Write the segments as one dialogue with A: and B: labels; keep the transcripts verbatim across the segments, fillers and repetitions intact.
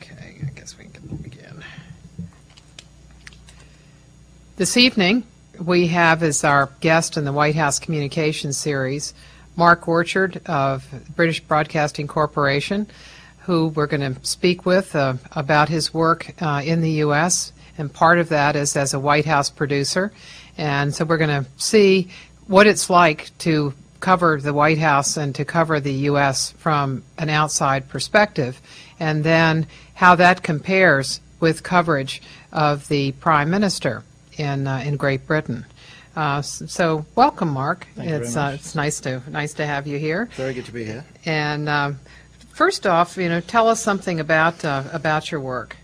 A: Okay, I guess we can begin. This evening, we have as our guest in the White House Communications Series, Mark Orchard of British Broadcasting Corporation, who we're going to speak with uh, about his work uh, in the U S, and part of that is as a White House producer. And so we're going to see what it's like to cover the White House and to cover the U S from an outside perspective, and then how that compares with coverage of the Prime Minister in uh, in Great Britain. Uh, so, welcome, Mark.
B: Thank you
A: it's
B: very much.
A: Uh, it's nice to nice to have you here.
B: Very good to be here.
A: And um, first off, you know, tell us something about uh, about your work.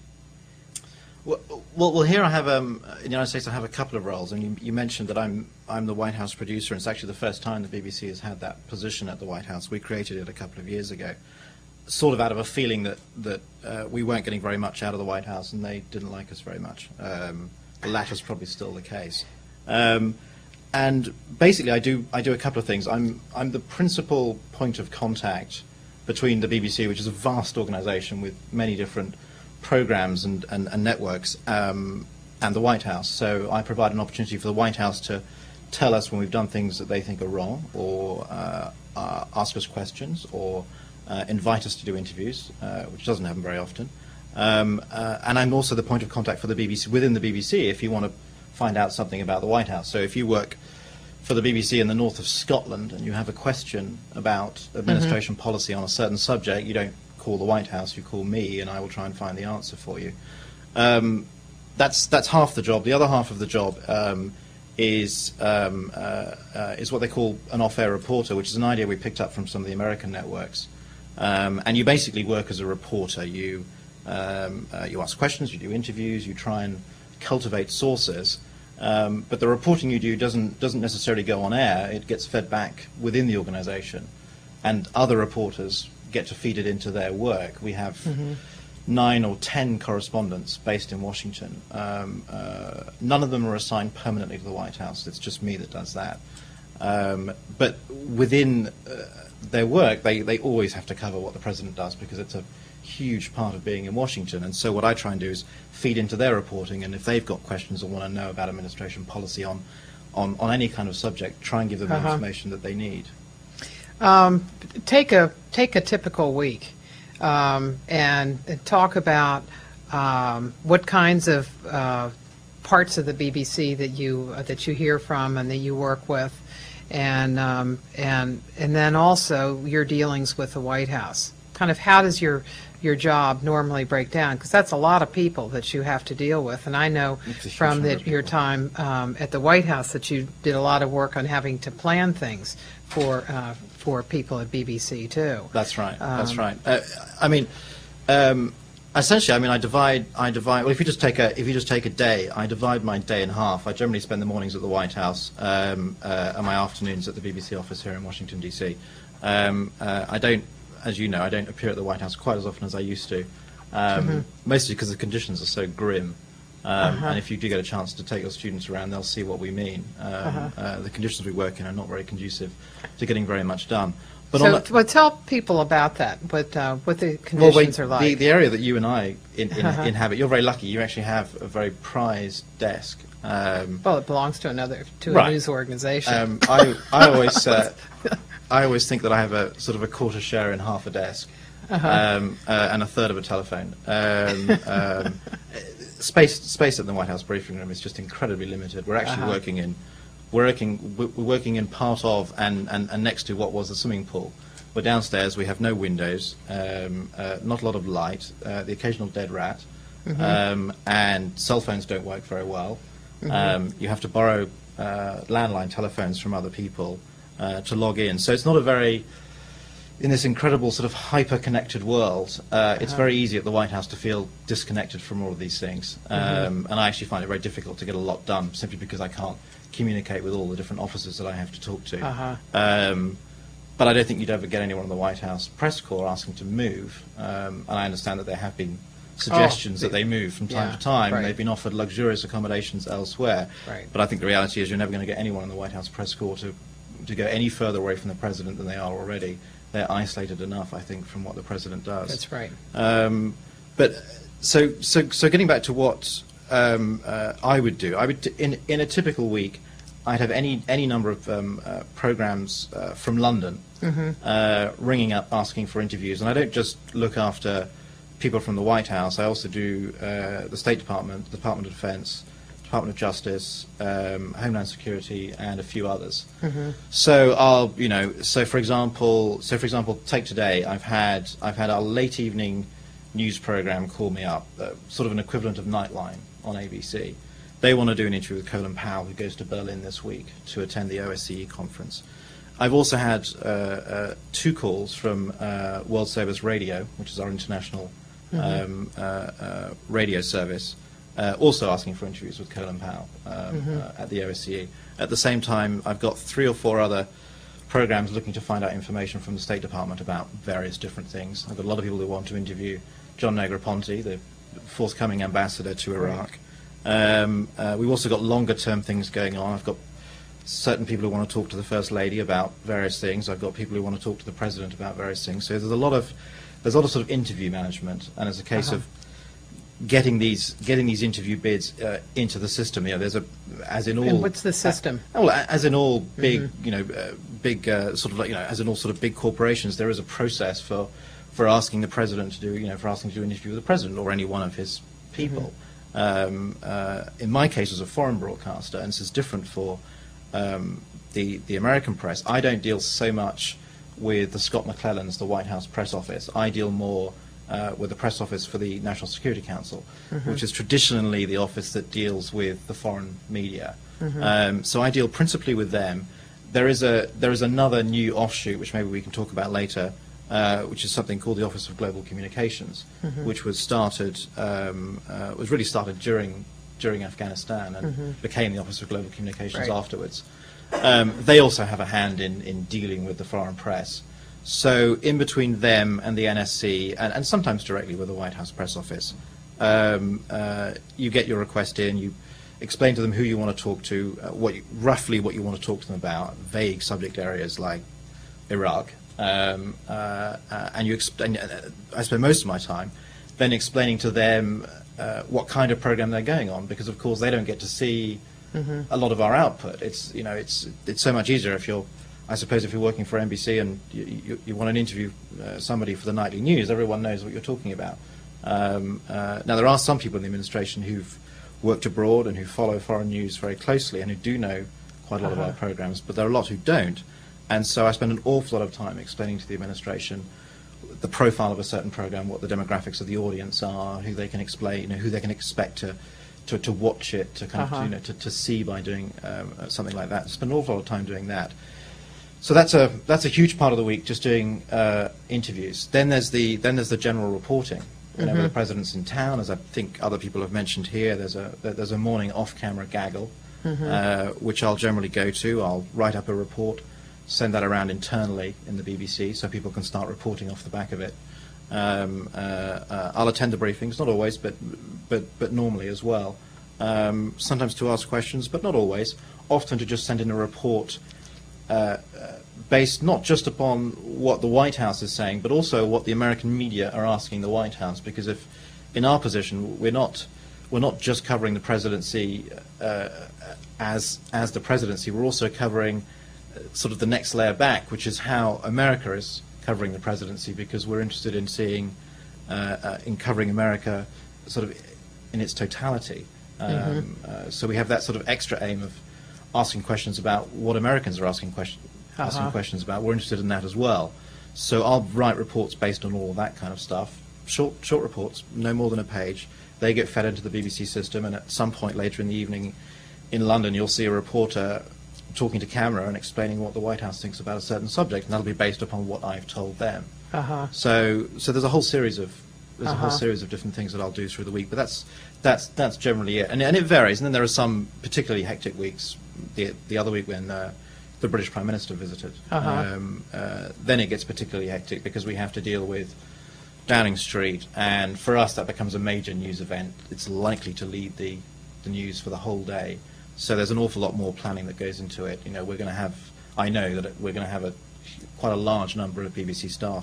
B: Well, well, well here I have um, in the United States. I have a couple of roles, and you, you mentioned that I'm I'm the White House producer, and it's actually the first time the B B C has had that position at the White House. We created it a couple of years ago, sort of out of a feeling that that uh, we weren't getting very much out of the White House, and they didn't like us very much. Um, the latter's probably still the case. Um, and basically, I do I do a couple of things. I'm I'm the principal point of contact between the B B C, which is a vast organisation with many different programs and, and, and networks, um, and the White House. So I provide an opportunity for the White House to tell us when we've done things that they think are wrong, or uh, uh, ask us questions, or uh, invite us to do interviews, uh, which doesn't happen very often. Um, uh, and I'm also the point of contact for the B B C within the B B C if you want to find out something about the White House. So if you work for the B B C in the north of Scotland and you have a question about administration mm-hmm. policy on a certain subject, you don't call the White House, you call me, and I will try and find the answer for you. Um, that's that's half the job. The other half of the job um, is um, uh, uh, is what they call an off-air reporter, which is an idea we picked up from some of the American networks. Um, and you basically work as a reporter. You um, uh, you ask questions, you do interviews, you try and cultivate sources. Um, but the reporting you do doesn't doesn't necessarily go on air. It gets fed back within the organisation, and other reporters get to feed it into their work. We have mm-hmm. nine or ten correspondents based in Washington. Um, uh, none of them are assigned permanently to the White House. It's just me that does that. Um, but within uh, their work, they, they always have to cover what the president does, because it's a huge part of being in Washington. And so what I try and do is feed into their reporting, and if they've got questions or want to know about administration policy on, on, on any kind of subject, try and give them uh-huh. the information that they need.
A: Um, take a take a typical week um, and, and talk about um, what kinds of uh, parts of the B B C that you uh, that you hear from and that you work with, and um, and and then also your dealings with the White House. Kind of how does your your job normally break down? Because that's a lot of people that you have to deal with, and I know from the, your time um, at the White House that you did a lot of work on having to plan things for uh, for people at B B C too.
B: That's right.
A: Um,
B: that's right. Uh, I mean, um, essentially, I mean, I divide. I divide. Well, if you just take a if you just take a day, I divide my day in half. I generally spend the mornings at the White House um, uh, and my afternoons at the B B C office here in Washington D C. Um, uh, I don't. As you know, I don't appear at the White House quite as often as I used to, um, mm-hmm. mostly because the conditions are so grim. Um, uh-huh. And if you do get a chance to take your students around, they'll see what we mean. Um, uh-huh. uh, the conditions we work in are not very conducive to getting very much done. But
A: so,
B: on
A: well, tell people about that, what, uh, what the conditions
B: well,
A: are like.
B: The, the area that you and I in, in, uh-huh. inhabit, you're very lucky. You actually have a very prized desk. Um,
A: well, it belongs to another, to
B: right.
A: a news organization.
B: Um, I, I always... Uh, I always think that I have a sort of a quarter share in half a desk, uh-huh. um, uh, and a third of a telephone. Um, um, space space at the White House briefing room is just incredibly limited. We're actually uh-huh. working in we're working we're working in part of and, and, and next to what was the swimming pool. We're downstairs. We have no windows, um, uh, not a lot of light, uh, the occasional dead rat, mm-hmm. um, and cell phones don't work very well. Mm-hmm. Um, you have to borrow uh, landline telephones from other people Uh, to log in. So it's not a very, in this incredible sort of hyper-connected world, uh, uh-huh. it's very easy at the White House to feel disconnected from all of these things. Um, mm-hmm. And I actually find it very difficult to get a lot done simply because I can't communicate with all the different officers that I have to talk to.
A: Uh-huh.
B: Um, but I don't think you'd ever get anyone in the White House press corps asking to move. Um, and I understand that there have been suggestions oh, that they move from time
A: yeah,
B: to time.
A: Right.
B: They've been offered luxurious accommodations elsewhere.
A: Right.
B: But I think the reality is you're never going to get anyone in the White House press corps to to go any further away from the president than they are already. They're isolated enough, I think, from what the president does.
A: That's right.
B: Um, but so so so getting back to what um, uh, I would do, I would in in a typical week, I'd have any any number of um, uh, programs uh, from London mm-hmm. uh, ringing up asking for interviews, and I don't just look after people from the White House. I also do uh, the State Department, the Department of Defense, Department of Justice, um, Homeland Security, and a few others. Mm-hmm. So I'll, you know, so for example, so for example, take today. I've had I've had our late evening news program call me up, uh, sort of an equivalent of Nightline on A B C. They want to do an interview with Colin Powell, who goes to Berlin this week to attend the O S C E conference. I've also had uh, uh, two calls from uh, World Service Radio, which is our international mm-hmm. um, uh, uh, radio service, uh, also asking for interviews with Colin Powell um, mm-hmm. uh, at the O S C E. At the same time, I've got three or four other programs looking to find out information from the State Department about various different things. I've got a lot of people who want to interview John Negroponte, the forthcoming ambassador to Iraq. Um, uh, we've also got longer-term things going on. I've got certain people who want to talk to the First Lady about various things. I've got people who want to talk to the President about various things. So there's a lot of there's a lot of sort of interview management, and it's a case uh-huh. of getting these getting these interview bids uh, into the system. You know, there's a as in all.
A: And what's the system?
B: Uh, well, as in all big,
A: mm-hmm.
B: you know, uh, big uh, sort of like you know, as in all sort of big corporations, there is a process for for asking the President to do, you know, for asking to do an interview with the President or any one of his people. Mm-hmm. Um, uh, in my case, as a foreign broadcaster, and this is different for um, the the American press. I don't deal so much with the Scott McClellans, the White House press office. I deal more uh, with the press office for the National Security Council, mm-hmm. which is traditionally the office that deals with the foreign media. Mm-hmm. Um, so I deal principally with them. There is a there is another new offshoot, which maybe we can talk about later. Uh, which is something called the Office of Global Communications, mm-hmm. which was started, um, uh, was really started during during Afghanistan and mm-hmm. became the Office of Global Communications right. afterwards. Um, they also have a hand in, in dealing with the foreign press. So in between them and the N S C, and, and sometimes directly with the White House Press Office, um, uh, you get your request in, you explain to them who you want to talk to, uh, what you, roughly what you want to talk to them about, vague subject areas like Iraq. Um, uh, uh, and you exp- and, uh, I spend most of my time then explaining to them uh, what kind of program they're going on, because of course they don't get to see mm-hmm. a lot of our output. It's you know it's it's so much easier if you're, I suppose, if you're working for N B C and you, you, you want to interview uh, somebody for the nightly news, everyone knows what you're talking about. Um, uh, now there are some people in the administration who've worked abroad and who follow foreign news very closely and who do know quite a lot uh-huh. of our programs, but there are a lot who don't. And so I spend an awful lot of time explaining to the administration the profile of a certain program, what the demographics of the audience are, who they can explain, you know, who they can expect to, to, to watch it, to kind uh-huh. of, you know, to, to see by doing um, something like that. I spend an awful lot of time doing that. So that's a that's a huge part of the week, just doing uh, interviews. Then there's the then there's the general reporting. Whenever mm-hmm. the president's in town, as I think other people have mentioned here, there's a there's a morning off-camera gaggle, mm-hmm. uh, which I'll generally go to. I'll write up a report, send that around internally in the B B C so people can start reporting off the back of it. Um, uh, uh, I'll attend the briefings, not always, but but but normally as well. Um, sometimes to ask questions, but not always. Often to just send in a report uh, uh, based not just upon what the White House is saying, but also what the American media are asking the White House. Because if, in our position, we're not we're not just covering the presidency uh, as as the presidency, we're also covering sort of the next layer back, which is how America is covering the presidency, because we're interested in seeing, uh, uh, in covering America sort of in its totality. Um, mm-hmm. uh, so we have that sort of extra aim of asking questions about what Americans are asking, question, uh-huh. asking questions about. We're interested in that as well. So I'll write reports based on all of that kind of stuff. Short, short reports, no more than a page. They get fed into the B B C system, and at some point later in the evening in London, you'll see a reporter talking to camera and explaining what the White House thinks about a certain subject, and that'll be based upon what I've told them. Uh-huh. So, so there's a whole series of there's uh-huh. a whole series of different things that I'll do through the week. But that's that's that's generally it, and and it varies. And then there are some particularly hectic weeks. The the other week when uh, the British Prime Minister visited, uh-huh. um, uh, then it gets particularly hectic because we have to deal with Downing Street, and for us that becomes a major news event. It's likely to lead the the news for the whole day. So there's an awful lot more planning that goes into it. You know, we're going to have, I know that we're going to have a quite a large number of B B C staff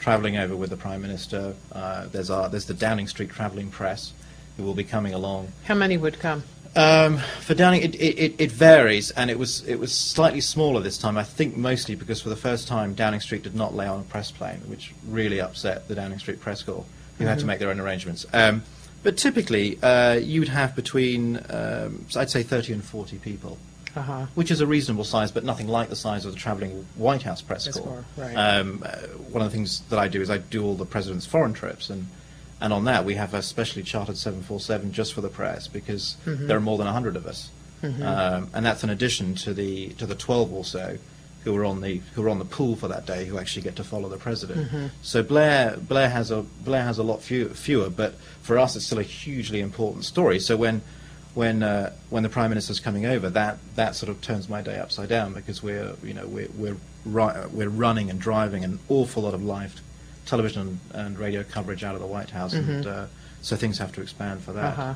B: travelling over with the Prime Minister. Uh, there's our, there's the Downing Street travelling press who will be coming along.
A: How many would come?
B: Um, for Downing, it, it, it varies, and it was it was slightly smaller this time. I think mostly because for the first time Downing Street did not lay on a press plane, which really upset the Downing Street Press Corps, who mm-hmm. had to make their own arrangements. Um, but typically, uh, you'd have between, um, I'd say, thirty and forty people, uh-huh. which is a reasonable size, but nothing like the size of the travelling White House Press Corps. Corps right. um, uh, one of the things that I do is I do all the President's foreign trips, and And on that, we have a specially chartered seven forty-seven just for the press, because mm-hmm. there are more than a hundred of us, mm-hmm. um, and that's in addition to the to the twelve or so who are on the who are on the pool for that day, who actually get to follow the president. Mm-hmm. So Blair Blair has a Blair has a lot few, fewer, but for us, it's still a hugely important story. So when when uh, when the Prime Minister's coming over, that that sort of turns my day upside down, because we're you know we're we're ri- we're running and driving an awful lot of live television and radio coverage out of the White House, mm-hmm. and uh, so things have to expand for that.
A: Uh-huh.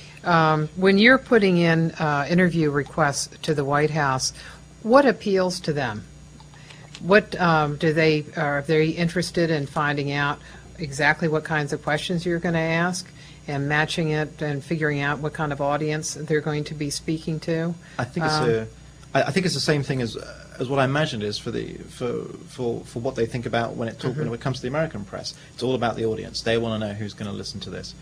A: Um, when you're putting in uh, interview requests to the White House, what appeals to them? What um, do they are they interested in finding out exactly what kinds of questions you're going to ask, and matching it and figuring out what kind of audience they're going to be speaking to?
B: I think it's um, a, I, I think it's the same thing as. Uh, as what I imagined is for the for for, for what they think about when it talk, mm-hmm. when it comes to the American press. It's all about the audience. They want to know who's going to listen to this,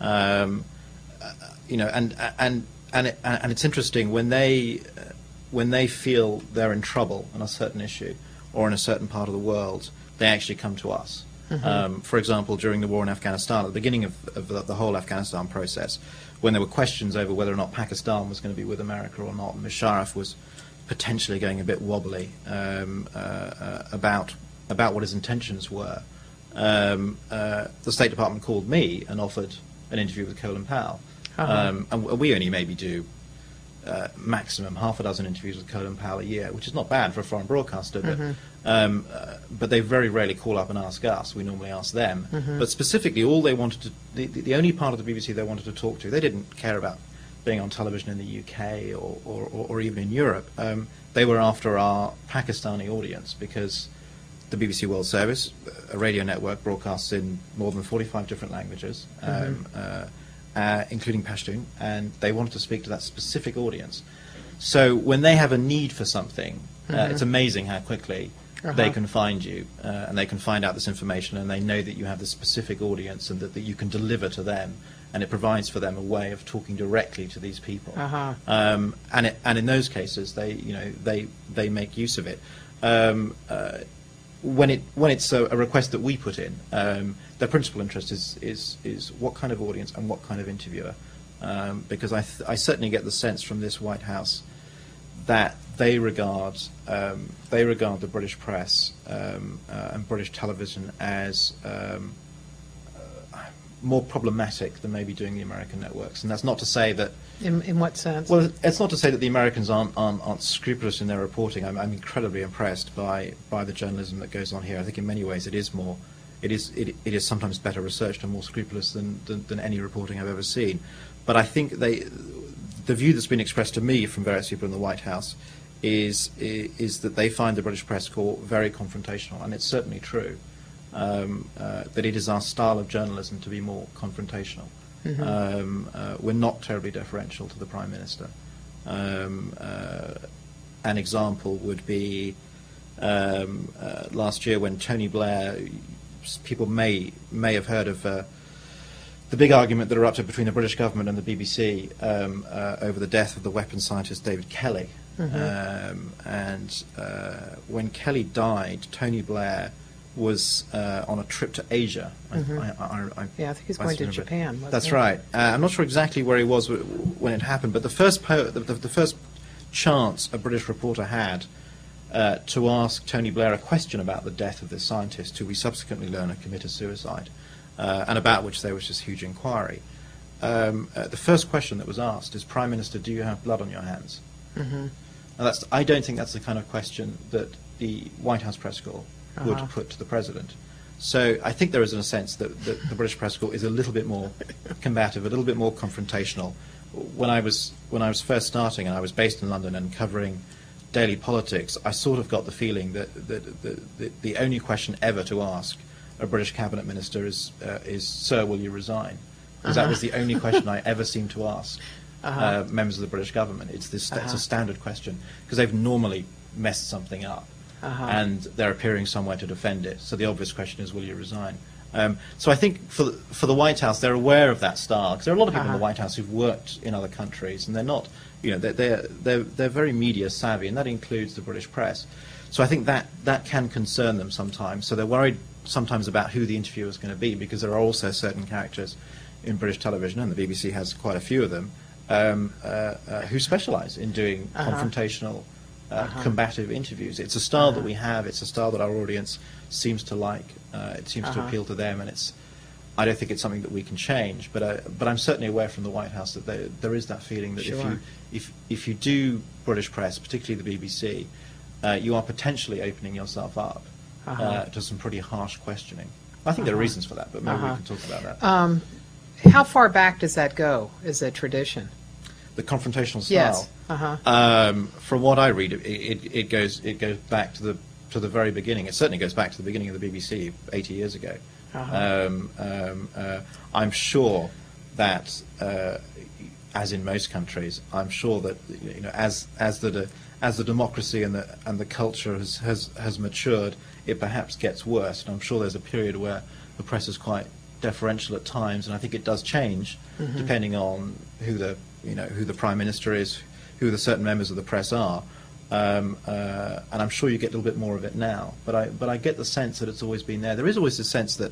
B: um, uh, you know. And and and it, and it's interesting when they uh, when they feel they're in trouble on a certain issue or in a certain part of the world, they actually come to us. Mm-hmm. Um, for example, during the war in Afghanistan, at the beginning of, of the, the whole Afghanistan process, when there were questions over whether or not Pakistan was going to be with America or not, Musharraf was potentially going a bit wobbly um, uh, uh, about about what his intentions were. Um, uh, the State Department called me and offered an interview with Colin Powell, uh-huh. um, and we only maybe do uh, maximum half a dozen interviews with Colin Powell a year, which is not bad for a foreign broadcaster. But mm-hmm. um, uh, but they very rarely call up and ask us. We normally ask them. Mm-hmm. But specifically, all they wanted to the, the only part of the B B C they wanted to talk to, they didn't care about being on television in the U K or, or, or even in Europe. Um, they were after our Pakistani audience, because the B B C World Service, a radio network, broadcasts in more than forty-five different languages, um, mm-hmm. uh, uh, including Pashtun, and they wanted to speak to that specific audience. So when they have a need for something, mm-hmm. uh, it's amazing how quickly uh-huh. they can find you, uh, and they can find out this information, and they know that you have this specific audience and that, that you can deliver to them. And it provides for them a way of talking directly to these people, uh-huh. um, and it, and in those cases, they you know they they make use of it. Um, uh, when it when it's a, a request that we put in, um, their principal interest is, is is what kind of audience and what kind of interviewer, um, because I th- I certainly get the sense from this White House that they regard um, they regard the British press um, uh, and British television as um, more problematic than maybe doing the American networks. And that's not to say that...
A: In, in what sense?
B: Well, it's not to say that the Americans aren't, aren't, aren't scrupulous in their reporting. I'm, I'm incredibly impressed by, by the journalism that goes on here. I think in many ways it is more... It is, it, it is sometimes better researched and more scrupulous than, than, than any reporting I've ever seen. But I think they, the view that's been expressed to me from various people in the White House is, is that they find the British press corps very confrontational, and it's certainly true. Um, uh, that it is our style of journalism to be more confrontational. Mm-hmm. Um, uh, we're not terribly deferential to the Prime Minister. Um, uh, an example would be um, uh, last year when Tony Blair, people may may have heard of uh, the big argument that erupted between the British government and the B B C um, uh, over the death of the weapons scientist David Kelly. Mm-hmm. um, and uh, when Kelly died, Tony Blair was uh, on a trip to Asia.
A: Mm-hmm.
B: I, I, I,
A: yeah, I think he's going to Japan. Wasn't
B: That's
A: he?
B: right. Uh, I'm not sure exactly where he was w- when it happened, but the first po- the, the, the first chance a British reporter had uh, to ask Tony Blair a question about the death of this scientist, who we subsequently learn had committed suicide, uh, and about which there was this huge inquiry. Um, uh, the first question that was asked is, Prime Minister, do you have blood on your hands? Mm-hmm. Now that's, I don't think that's the kind of question that the White House press corps would uh-huh. put to the President. So I think there is, in a sense, that, that the British press corps is a little bit more combative, a little bit more confrontational. When I was when I was first starting, and I was based in London and covering daily politics, I sort of got the feeling that, that, that, that the only question ever to ask a British cabinet minister is, uh, is "Sir, will you resign?" Because uh-huh. that was the only question I ever seemed to ask uh-huh. uh, members of the British government. It's, this, uh-huh. it's a standard question, because they've normally messed something up, uh-huh. and they're appearing somewhere to defend it. So the obvious question is, will you resign? Um, so I think for the, for the White House, they're aware of that style, because there are a lot of people uh-huh. in the White House who've worked in other countries, and they're not, you know, they're, they're, they're, they're very media savvy, and that includes the British press. So I think that, that can concern them sometimes. So they're worried sometimes about who the interviewer is going to be, because there are also certain characters in British television, and the B B C has quite a few of them, um, uh, uh, who specialise in doing uh-huh. confrontational, uh, uh-huh. combative interviews. It's a style uh-huh. that we have. It's a style that our audience seems to like. Uh, it seems uh-huh. to appeal to them, and it's. I don't think it's something that we can change, but uh, but I'm certainly aware from the White House that there, there is that feeling that
A: sure.
B: if you if if you do British press, particularly the B B C, uh, you are potentially opening yourself up uh-huh. uh, to some pretty harsh questioning. I think uh-huh. there are reasons for that, but maybe uh-huh. we can talk about that.
A: Um, how far back does that go as a tradition?
B: The confrontational style.
A: Yes. Uh-huh.
B: Um, from what I read, it, it, it goes it goes back to the to the very beginning. It certainly goes back to the beginning of the B B C eighty years ago. Uh-huh. Um, um, uh, I'm sure that, uh, as in most countries, I'm sure that you know as as the de, as the democracy and the and the culture has, has has matured, it perhaps gets worse. And I'm sure there's a period where the press is quite deferential at times, and I think it does change mm-hmm. depending on who the you know who the Prime Minister is, who the certain members of the press are. Um, uh, and I'm sure you get a little bit more of it now, but I but I get the sense that it's always been there. There is always a sense that,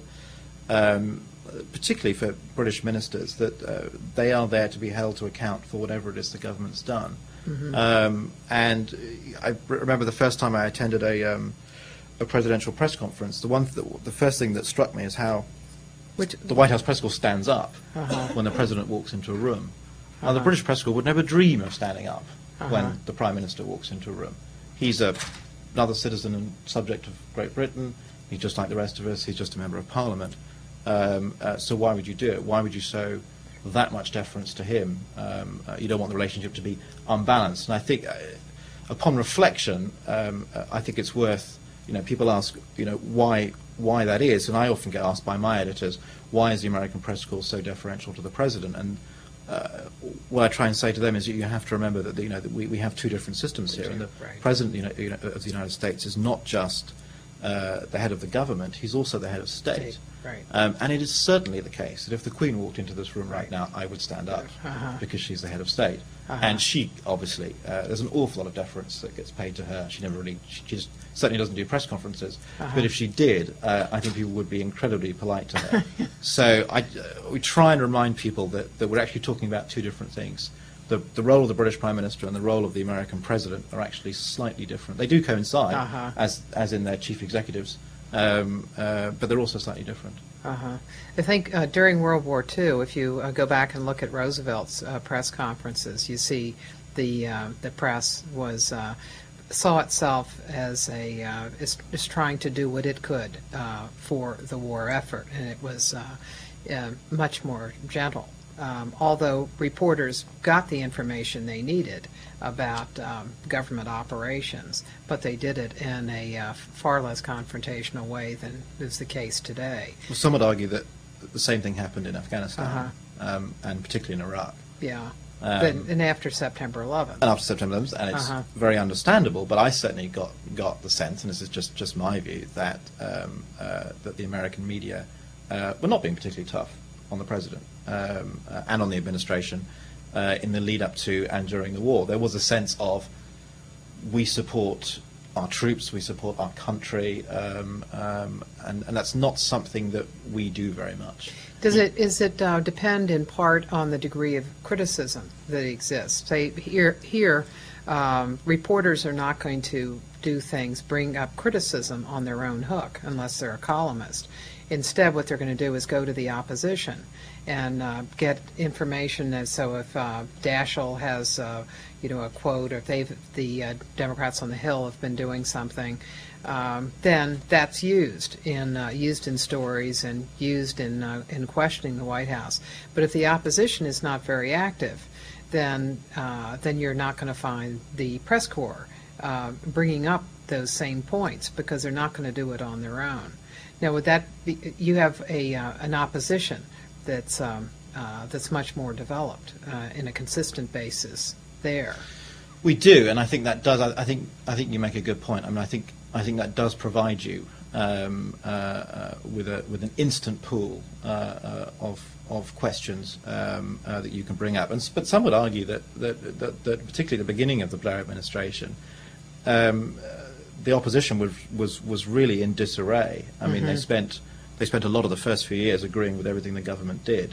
B: um, particularly for British ministers, that uh, they are there to be held to account for whatever it is the government's done. Mm-hmm. um, and I remember the first time I attended a um, a presidential press conference. The one th the first thing that struck me is how Which, the White House press corps stands up uh-huh. when the president walks into a room. Now, uh-huh. the British press corps would never dream of standing up Uh-huh. when the Prime Minister walks into a room. He's a, another citizen and subject of Great Britain. He's just like the rest of us. He's just a member of Parliament. Um, uh, so why would you do it? Why would you show that much deference to him? Um, uh, you don't want the relationship to be unbalanced. And I think, uh, upon reflection, um, uh, I think it's worth, you know, people ask, you know, why why that is. And I often get asked by my editors, why is the American press corps so deferential to the President? And Uh, what I try and say to them is that you have to remember that you know that we, we have two different systems here, and the right. President you know, you know, of the United States is not just uh, the head of the government; he's also the head of state.
A: state. Right.
B: Um, and it is certainly the case that if the Queen walked into this room right, right now, I would stand up uh-huh. because she's the head of state, uh-huh. and she obviously uh, there's an awful lot of deference that gets paid to her. She never really, she just certainly doesn't do press conferences, uh-huh. but if she did, uh, I think people would be incredibly polite to her. So I, uh, we try and remind people that, that we're actually talking about two different things. The, the role of the British Prime Minister and the role of the American President are actually slightly different. They do coincide, uh-huh. as, as in their chief executives, um, uh, but they're also slightly different.
A: Uh-huh. I think uh, during World War Two, if you uh, go back and look at Roosevelt's uh, press conferences, you see the, uh, the press was... Uh, saw itself as a uh, is, is trying to do what it could uh, for the war effort, and it was uh, uh, much more gentle. Um, although reporters got the information they needed about um, government operations, but they did it in a uh, far less confrontational way than is the case today.
B: Well, some would argue that the same thing happened in Afghanistan,
A: uh-huh.
B: um, and particularly in Iraq.
A: Yeah.
B: Um,
A: but, and after September eleventh.
B: And after September eleventh, and it's uh-huh. very understandable. But I certainly got got the sense, and this is just, just my view, that um, uh, that the American media uh, were not being particularly tough on the president um, uh, and on the administration uh, in the lead up to and during the war. There was a sense of we support our troops, we support our country, um, um, and, and that's not something that we do very much.
A: Does it is it uh, depend in part on the degree of criticism that exists? Say here here, um, reporters are not going to do things, bring up criticism on their own hook unless they're a columnist. Instead, what they're going to do is go to the opposition and uh, get information. And so if uh, Daschle has, uh, you know, a quote, or if they've, the uh, Democrats on the Hill have been doing something, um, then that's used in uh, used in stories and used in uh, in questioning the White House. But if the opposition is not very active, then uh, then you're not going to find the press corps uh, bringing up those same points because they're not going to do it on their own. Now, would that be, you have a uh, an opposition that's um, uh, that's much more developed uh, in a consistent basis there.
B: We do, and I think that does. I, I think I think you make a good point. I mean, I think I think that does provide you um, uh, uh, with a with an instant pool uh, uh, of of questions um, uh, that you can bring up. And s- but some would argue that that, that, that particularly at the beginning of the Blair administration, um, uh, the opposition was was was really in disarray. I mean, they spent they spent a lot of the first few years agreeing with everything the government did.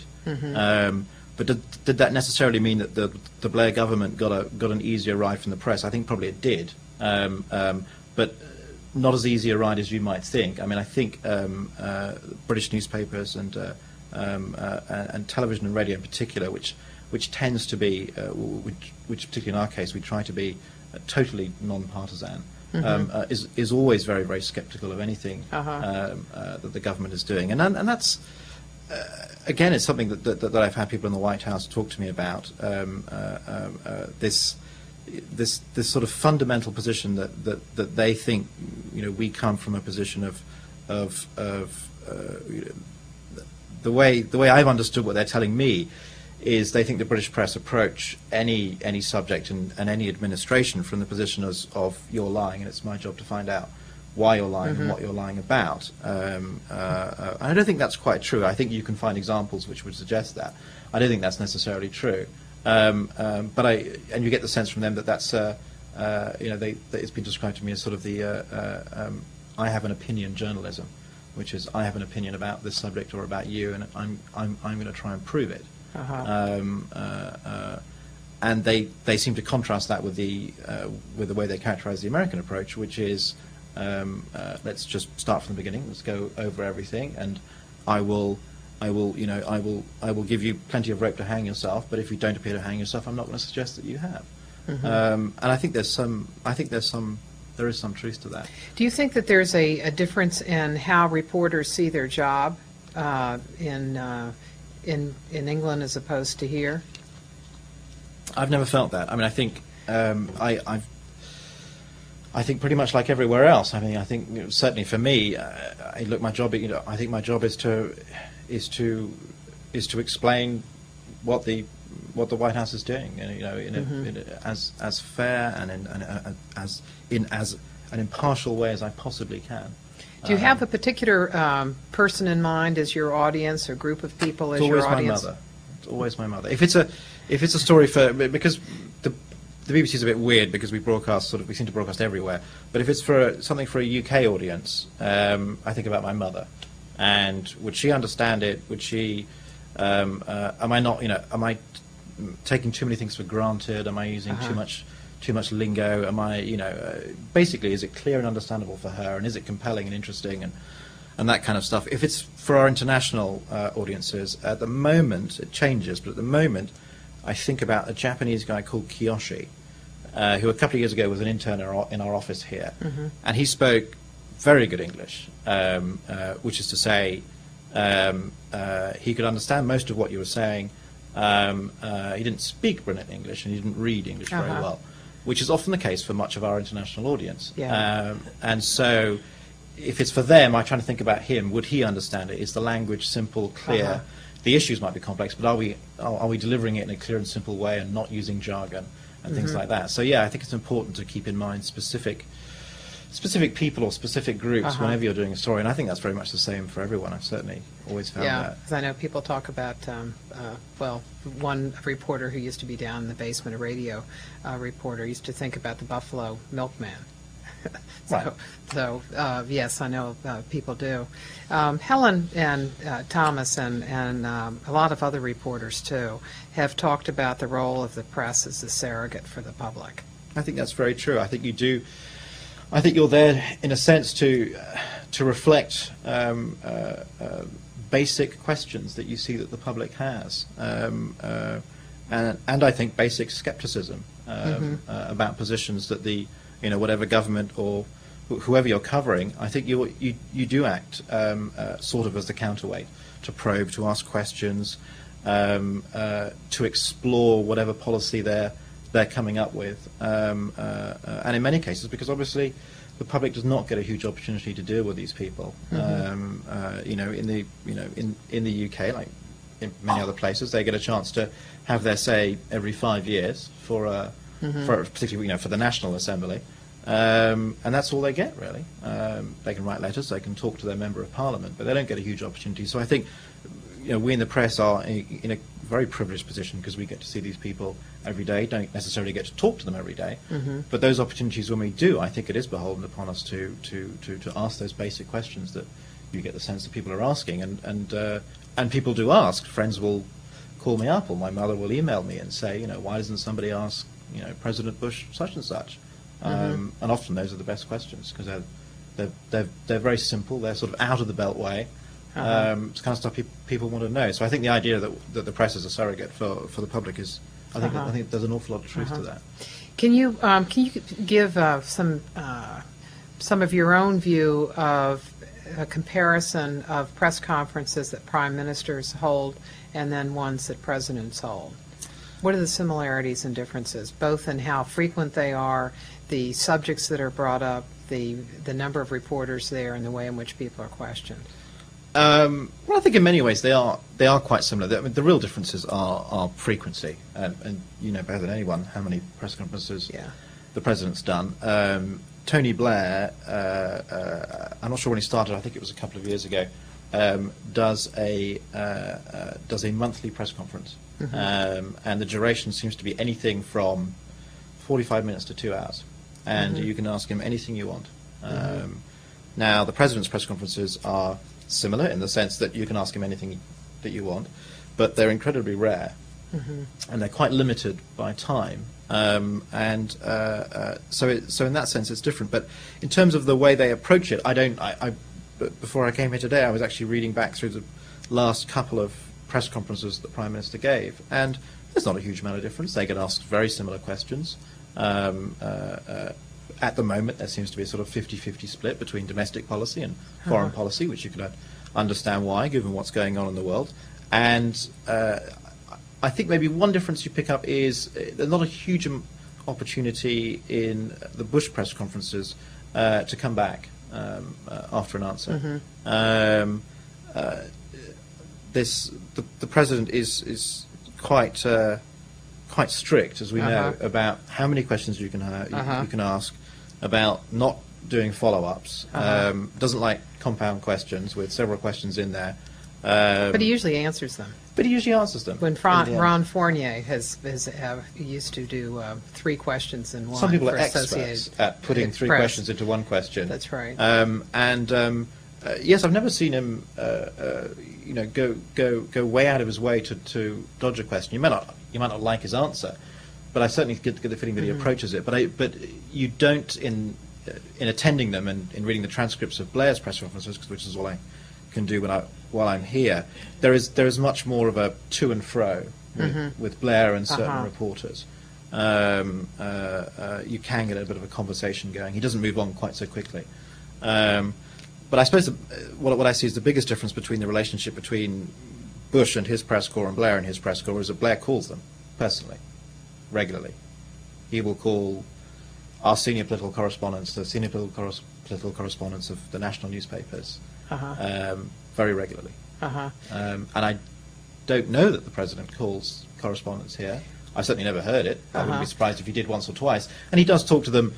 B: Um, But did, did that necessarily mean that the, the Blair government got a got an easier ride from the press? I think probably it did, um, um, but not as easy a ride as you might think. I mean, I think um, uh, British newspapers and uh, um, uh, and television and radio in particular, which which tends to be, uh, which, which particularly in our case, we try to be uh, totally non-partisan, mm-hmm. um, uh, is is always very very sceptical of anything
A: uh-huh.
B: um, uh, that the government is doing, and and, and that's. Uh, again, it's something that, that, that I've had people in the White House talk to me about. Um, uh, um, uh, this, this, this sort of fundamental position that, that, that they think, you know, we come from a position of, of, of uh, you know, the way the way I've understood what they're telling me is they think the British press approach any any subject and, and any administration from the position as, of you're lying, and it's my job to find out why you're lying mm-hmm. and what you're lying about. Um, uh, uh, I don't think that's quite true. I think you can find examples which would suggest that. I don't think that's necessarily true. Um, um, but I, and you get the sense from them that that's, uh, uh, you know, they, that it's been described to me as sort of the, uh, uh, um, I have an opinion journalism, which is I have an opinion about this subject or about you, and I'm, I'm, I'm going to try and prove it.
A: Uh-huh.
B: Um, uh, uh, and they, they seem to contrast that with the, uh, with the way they characterize the American approach, which is, Um, uh, let's just start from the beginning. Let's go over everything, and I will, I will, you know, I will, I will give you plenty of rope to hang yourself. But if you don't appear to hang yourself, I'm not going to suggest that you have. Mm-hmm. Um, and I think there's some, I think there's some, there is some truth to that.
A: Do you think that there's a, a difference in how reporters see their job uh, in uh, in in England as opposed to here?
B: I've never felt that. I mean, I think um, I, I've. I think pretty much like everywhere else. I mean, I think you know, certainly for me, uh, I look my job. You know, I think my job is to is to is to explain what the what the White House is doing, and you know, in, mm-hmm. a, in a, as as fair and in and, uh, as in as an impartial way as I possibly can.
A: Do you
B: um,
A: have a particular um, person in mind as your audience, or group of people as
B: your
A: your audience?
B: It's always my mother. It's always my mother. If it's a if it's a story for because the The B B C is a bit weird because we broadcast sort of we seem to broadcast everywhere. But if it's for a, something for a U K audience, um, I think about my mother, and would she understand it? Would she? Um, uh, am I not? You know, am I t- taking too many things for granted? Am I using
A: uh-huh.
B: too much too much lingo? Am I? You know, uh, basically, is it clear and understandable for her? And is it compelling and interesting and and that kind of stuff? If it's for our international uh, audiences, at the moment it changes, but at the moment. I think about a Japanese guy called Kiyoshi, uh, who a couple of years ago was an intern in our, in our office here. Mm-hmm. And he spoke very good English, um, uh, which is to say um, uh, he could understand most of what you were saying. Um, uh, he didn't speak brilliant English, and he didn't read English uh-huh. very well, which is often the case for much of our international audience.
A: Yeah.
B: Um, and so if it's for them, I try to think about him. Would he understand it? Is the language simple, clear? Uh-huh. The issues might be complex, but are we are, are we delivering it in a clear and simple way and not using jargon and mm-hmm. things like that? So yeah, I think it's important to keep in mind specific specific people or specific groups uh-huh. whenever you're doing a story, and I think that's very much the same for everyone. I've certainly always found
A: yeah,
B: that.
A: Yeah, because I know people talk about, um, uh, well, one reporter who used to be down in the basement, a radio uh, reporter, used to think about the Buffalo Milkman. So,
B: right.
A: so uh, yes, I know uh, people do. Um, Helen and uh, Thomas and, and um, a lot of other reporters, too, have talked about the role of the press as a surrogate for the public.
B: I think that's very true. I think you do. I think you're there, in a sense, to uh, to reflect um, uh, uh, basic questions that you see that the public has, um, uh, and, and I think basic skepticism um, mm-hmm. uh, about positions that the you know, whatever government or wh- whoever you're covering, I think you you, you do act um, uh, sort of as the counterweight, to probe, to ask questions, um, uh, to explore whatever policy they're they're coming up with, um, uh, uh, and in many cases, because obviously the public does not get a huge opportunity to deal with these people. Mm-hmm. um, uh, you know, in the you know in in the U K, like in many other places, they get a chance to have their say every five years for a mm-hmm. for particularly you know for the National Assembly. Um, and that's all they get, really. Um, they can write letters, they can talk to their member of parliament, but they don't get a huge opportunity. So I think, you know, we in the press are in, in a very privileged position because we get to see these people every day. Don't necessarily get to talk to them every day, mm-hmm. but those opportunities when we do, I think it is beholden upon us to to to, to ask those basic questions that you get the sense that people are asking, and and uh, and people do ask. Friends will call me up, or my mother will email me and say, you know, why doesn't somebody ask, you know, President Bush such and such? Mm-hmm. Um, and often those are the best questions because they're, they're, they're, they're very simple. They're sort of out of the beltway. Uh-huh. Um, it's the kind of stuff pe- people want to know. So I think the idea that, that the press is a surrogate for, for the public is, I think, uh-huh. I think there's an awful lot of truth uh-huh. to that.
A: Can you um, can you give uh, some uh, some of your own view of a comparison of press conferences that prime ministers hold and then ones that presidents hold? What are the similarities and differences, both in how frequent they are, the subjects that are brought up, the the number of reporters there, and the way in which people are questioned?
B: Um, well, I think in many ways they are they are quite similar. The, I mean, the real differences are, are frequency, and, and you know better than anyone how many press conferences yeah. the president's done. Um, Tony Blair, uh, uh, I'm not sure when he started. I think it was a couple of years ago. Um, does a uh, uh, does a monthly press conference. Mm-hmm. Um, and the duration seems to be anything from forty-five minutes to two hours. And mm-hmm. you can ask him anything you want. Um, mm-hmm. Now, the President's press conferences are similar in the sense that you can ask him anything that you want, but they're incredibly rare. Mm-hmm. And they're quite limited by time. Um, and uh, uh, so, it, so in that sense, it's different. But in terms of the way they approach it, I don't... I, I, before I came here today, I was actually reading back through the last couple of press conferences that the Prime Minister gave, and there's not a huge amount of difference. They get asked very similar questions. Um, uh, uh, at the moment, there seems to be a sort of fifty-fifty split between domestic policy and uh-huh. foreign policy, which you can understand why, given what's going on in the world. And uh, I think maybe one difference you pick up is uh, there's not a huge um, opportunity in the Bush press conferences uh, to come back um, uh, after an answer. Mm-hmm. Um, uh, This the, the president is is quite uh, quite strict, as we uh-huh. know, about how many questions you can uh, you, uh-huh. you can ask, about not doing follow-ups. Uh-huh. Um, doesn't like compound questions with several questions in there. Um,
A: but he usually answers them.
B: But he usually answers them.
A: When Ron, Ron Fournier has, has uh, used to do uh, three questions in one.
B: Some people
A: for
B: are experts at putting three
A: press.
B: questions into one question.
A: That's right.
B: Um, and um, uh, yes, I've never seen him. Uh, uh, you know, go go go way out of his way to, to dodge a question. You might not you might not like his answer, but I certainly get, get the feeling that he mm-hmm. approaches it. But I, but you don't in uh, in attending them and in reading the transcripts of Blair's press conferences, which is all I can do when I while I'm here. There is there is much more of a to and fro with, mm-hmm. with Blair and certain uh-huh. reporters. Um, uh, uh, you can get a bit of a conversation going. He doesn't move on quite so quickly. Um, But I suppose the, what, what I see is the biggest difference between the relationship between Bush and his press corps and Blair and his press corps is that Blair calls them personally, regularly. He will call our senior political correspondents, the senior political, cor- political correspondents of the national newspapers, uh-huh. um, very regularly. Uh-huh. Um, and I don't know that the president calls correspondents here. I've certainly never heard it. Uh-huh. I wouldn't be surprised if he did once or twice. And he does talk to them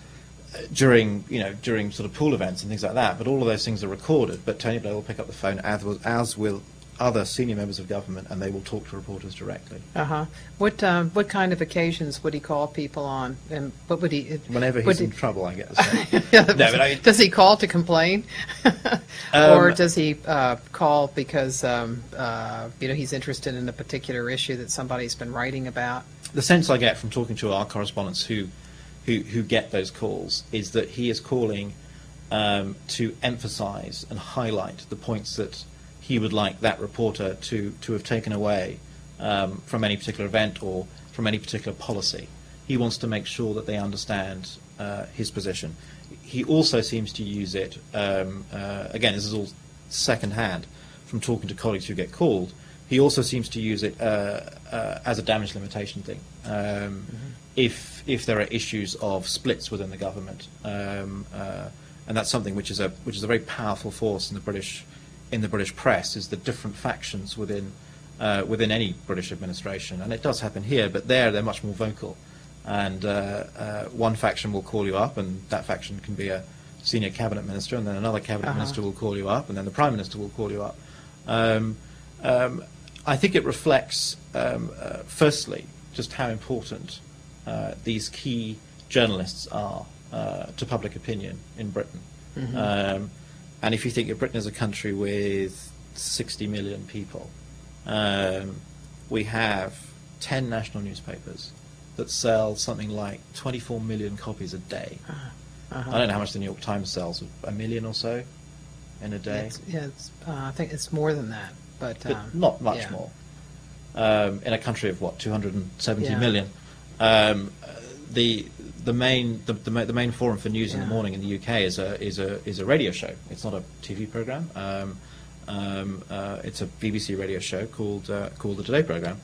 B: during, you know, during sort of pool events and things like that, but all of those things are recorded. But Tony Blair will pick up the phone, as will, as will other senior members of government, and they will talk to reporters directly.
A: Uh-huh. What um, what kind of occasions would he call people on? And what would he?
B: Whenever he's in he, trouble, I guess.
A: no, but I, does he call to complain, um, or does he uh, call because um, uh, you know he's interested in a particular issue that somebody's been writing about?
B: The sense I get from talking to our correspondents who who, who get those calls is that he is calling um, to emphasise and highlight the points that he would like that reporter to, to have taken away um, from any particular event or from any particular policy. He wants to make sure that they understand uh, his position. He also seems to use it, um, uh, again, this is all second-hand from talking to colleagues who get called, he also seems to use it uh, uh, as a damage limitation thing. Um, mm-hmm. if if there are issues of splits within the government, um, uh, and that's something which is a which is a very powerful force in the British in the British press, is the different factions within uh, within any British administration, and it does happen here, but there they're much more vocal, and uh, uh, one faction will call you up, and that faction can be a senior cabinet minister, and then another cabinet
A: Uh-huh.
B: minister will call you up, and then the prime minister will call you up. Um, um, I think it reflects, um, uh, firstly, just how important uh, these key journalists are uh, to public opinion in Britain.
A: Mm-hmm.
B: Um, and if you think of Britain as a country with sixty million people, um, we have ten national newspapers that sell something like twenty-four million copies a day.
A: Uh-huh.
B: I don't know how much the New York Times sells, a million or so in a day.
A: It's, yeah, it's, uh, I think it's more than that, but,
B: But
A: um,
B: not much
A: yeah.
B: more. Um, in a country of what, two hundred seventy
A: Yeah.
B: million. Um, uh, the the main the, the, ma- the main forum for news in the
A: Yeah.
B: morning in the U K is a is a is a radio show. It's not a T V program. Um, um, uh, it's a B B C radio show called uh, called the Today Programme.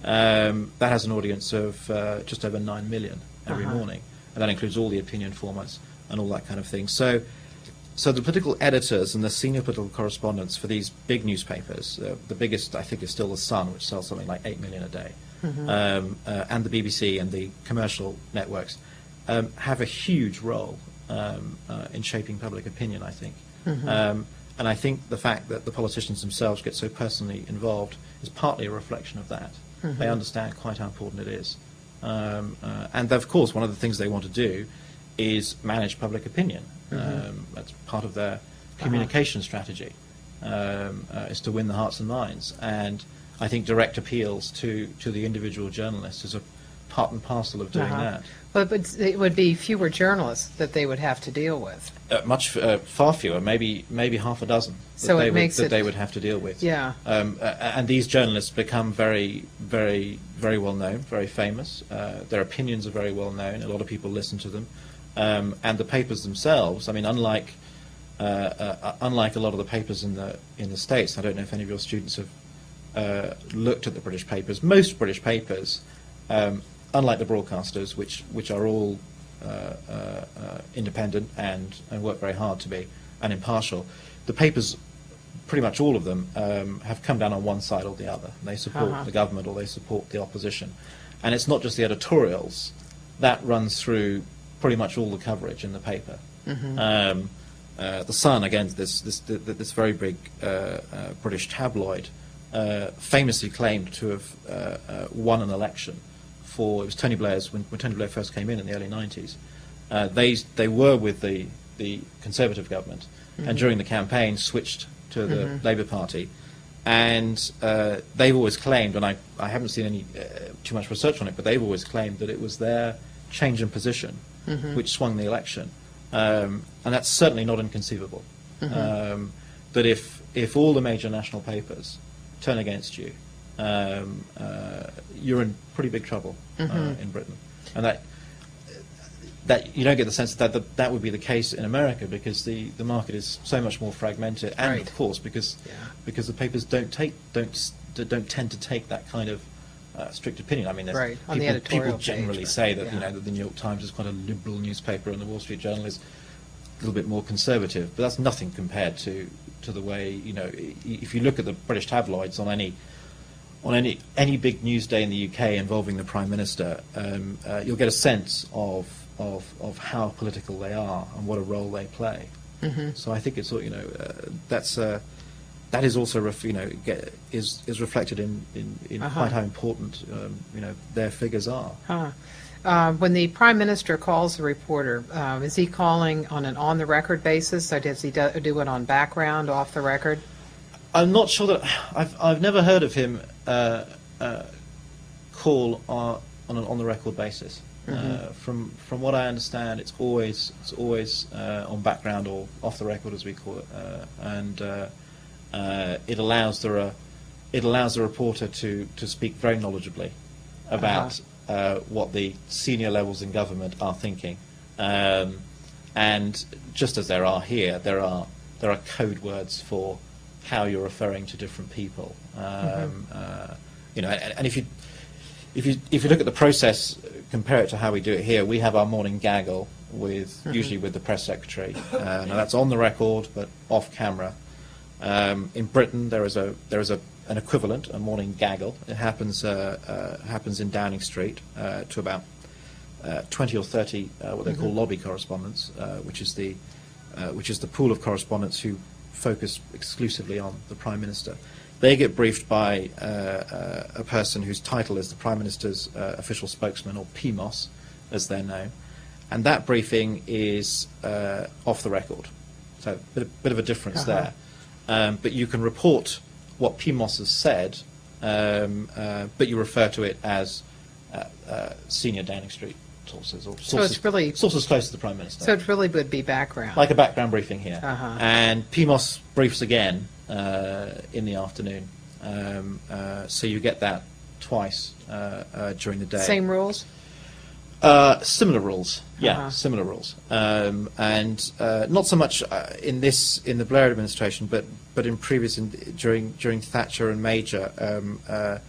B: Um, that has an audience of uh, just over nine million every
A: Uh-huh.
B: morning, and that includes all the opinion formats and all that kind of thing. So. So the political editors and the senior political correspondents for these big newspapers, uh, the biggest I think is still the Sun, which sells something like eight million a day,
A: Mm-hmm.
B: um, uh, and the B B C and the commercial networks, um, have a huge role um, uh, in shaping public opinion, I think.
A: Mm-hmm.
B: Um, and I think the fact that the politicians themselves get so personally involved is partly a reflection of that.
A: Mm-hmm.
B: They understand quite how important it is. Um, uh, and of course, one of the things they want to do is manage public opinion.
A: Mm-hmm.
B: Um, that's part of their communication strategy, um, uh, is to win the hearts and minds. And I think direct appeals to, to the individual journalist is a part and parcel of doing
A: Uh-huh.
B: that.
A: But, but it would be fewer journalists that they would have to deal with.
B: Uh, much uh, far fewer, maybe maybe half a dozen that,
A: So it
B: they, would,
A: makes
B: that
A: it-
B: they would have to deal with.
A: Yeah.
B: Um, uh, and these journalists become very, very, very well known, very famous. Uh, their opinions are very well known. A lot of people listen to them. Um, and the papers themselves, I mean, unlike uh, uh, unlike a lot of the papers in the in the States, I don't know if any of your students have uh, looked at the British papers. Most British papers, um, unlike the broadcasters, which which are all uh, uh, uh, independent and, and work very hard to be and impartial, the papers, pretty much all of them, um, have come down on one side or the other. They support
A: Uh-huh.
B: the government or they support the opposition. And it's not just the editorials. That runs through pretty much all the coverage in the paper.
A: Mm-hmm.
B: Um, uh, the Sun, again, this this this, this very big uh, uh, British tabloid, uh, famously claimed to have uh, uh, won an election for, it was Tony Blair's, when, when Tony Blair first came in in the early nineties. Uh, they they were with the the Conservative government,
A: Mm-hmm.
B: and during the campaign switched to the
A: Mhm.
B: Labour Party. And uh, they've always claimed, and I, I haven't seen any uh, too much research on it, but they've always claimed that it was their change in position
A: Mhm.
B: which swung the election. Um, and that's certainly not inconceivable.
A: Mhm.
B: Um, that if, if all the major national papers turn against you, um, uh, you're in pretty big trouble uh,
A: Mhm.
B: in Britain. And that, that you don't get the sense that, that that would be the case in America, because the, the market is so much more fragmented, and
A: Right.
B: of course because
A: Yeah.
B: because the papers don't take don't s- don't tend to take that kind of uh, strict opinion. I mean, there's
A: Right, on the
B: people,
A: editorial
B: people generally
A: page,
B: say that
A: yeah.
B: you know that the New York Times is quite a liberal newspaper and the Wall Street Journal is a little bit more conservative, but that's nothing compared to to the way, you know, i- if you look at the British tabloids on any on any any big news day in the U K involving the Prime Minister, um, uh, you'll get a sense of, of of how political they are and what a role they play.
A: Mhm.
B: So I think it's all, you know, uh, that's uh, that is also ref, you know get, is is reflected in in, in
A: Uh-huh.
B: quite how important um, you know their figures are.
A: Huh. Uh, when the Prime Minister calls the reporter, uh, is he calling on an on-the-record basis, or does he do, do it on background, off the record?
B: I'm not sure that I've I've never heard of him uh, uh, call on on an on the record basis. Uh,
A: Mhm.
B: from from what I understand, it's always it's always uh, on background or off the record, as we call it, uh, and uh, uh, it allows the uh, it allows the reporter to to speak very knowledgeably about uh, what the senior levels in government are thinking, um, and just as there are here, there are there are code words for how you're referring to different people. Um, uh, you know, and, and if you if you if you look at the process, compare it to how we do it here, we have our morning gaggle with mm-hmm. usually with the press secretary. Uh, now that's on the record, but off camera. Um, in Britain, there is a there is a an equivalent, a morning gaggle. It happens uh, uh, happens in Downing Street uh, to about uh, twenty or thirty uh, what they mm-hmm. call lobby correspondents, uh, which is the uh, which is the pool of correspondents who focus exclusively on the Prime Minister. They get briefed by uh, uh, a person whose title is the Prime Minister's uh, official spokesman, or P M O S, as they're known, and that briefing is uh, off the record. So a bit, bit of a difference uh-huh. there. Um, but you can report what P M O S has said, um, uh, but you refer to it as uh, uh, senior Downing Street sources, or sources,
A: so it's really,
B: sources close to the Prime Minister.
A: So it really would be background.
B: Like a background briefing here.
A: Uh-huh.
B: And P M O S briefs again uh, in the afternoon. Um, uh, so you get that twice uh, uh, during the day.
A: Same rules?
B: Uh, similar rules, yeah,
A: uh-huh.
B: similar rules, um, and uh, not so much uh, in this in the Blair administration, but but in previous in, during during Thatcher and Major. Um, uh,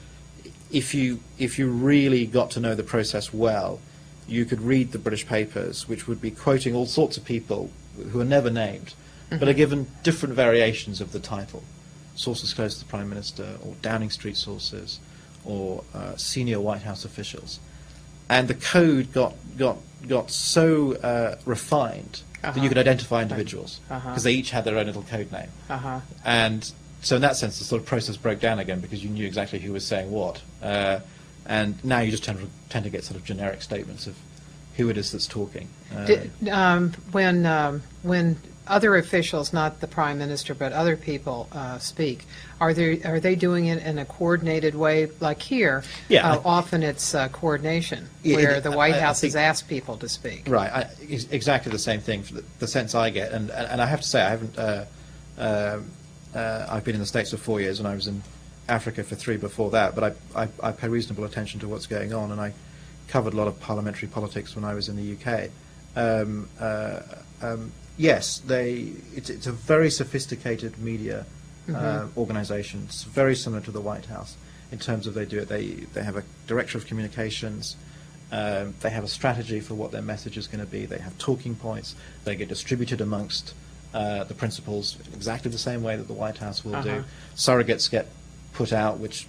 B: if you if you really got to know the process well, you could read the British papers, which would be quoting all sorts of people who are never named, mm-hmm. but are given different variations of the title: sources close to the Prime Minister, or Downing Street sources, or uh, senior White House officials. And the code got got got so uh, refined uh-huh. that you could identify individuals because uh-huh. they each had their own little code name.
A: Uh-huh.
B: And so in that sense, the sort of process broke down again because you knew exactly who was saying what. Uh, and now you just tend to, tend to get sort of generic statements of who it is that's talking. Uh,
A: Did, um, when um, when other officials, not the Prime Minister, but other people uh, speak, are they are they doing it in a coordinated way? Like here,
B: yeah,
A: uh,
B: I,
A: often it's uh, coordination,
B: yeah,
A: where
B: it,
A: the White
B: I,
A: House
B: I think,
A: has asked people to speak.
B: Right, I, exactly the same thing. For the, the sense I get, and and I have to say, I haven't. Uh, uh, uh, I've been in the States for four years, and I was in Africa for three before that. But I, I I pay reasonable attention to what's going on, and I covered a lot of parliamentary politics when I was in the U K. Um, uh, um, Yes, they. It's, it's a very sophisticated media uh, mm-hmm. organisation. It's very similar to the White House in terms of they do it. They they have a director of communications. Um, they have a strategy for what their message is going to be. They have talking points. They get distributed amongst uh, the principals exactly the same way that the White House will
A: uh-huh.
B: do. Surrogates get put out, which,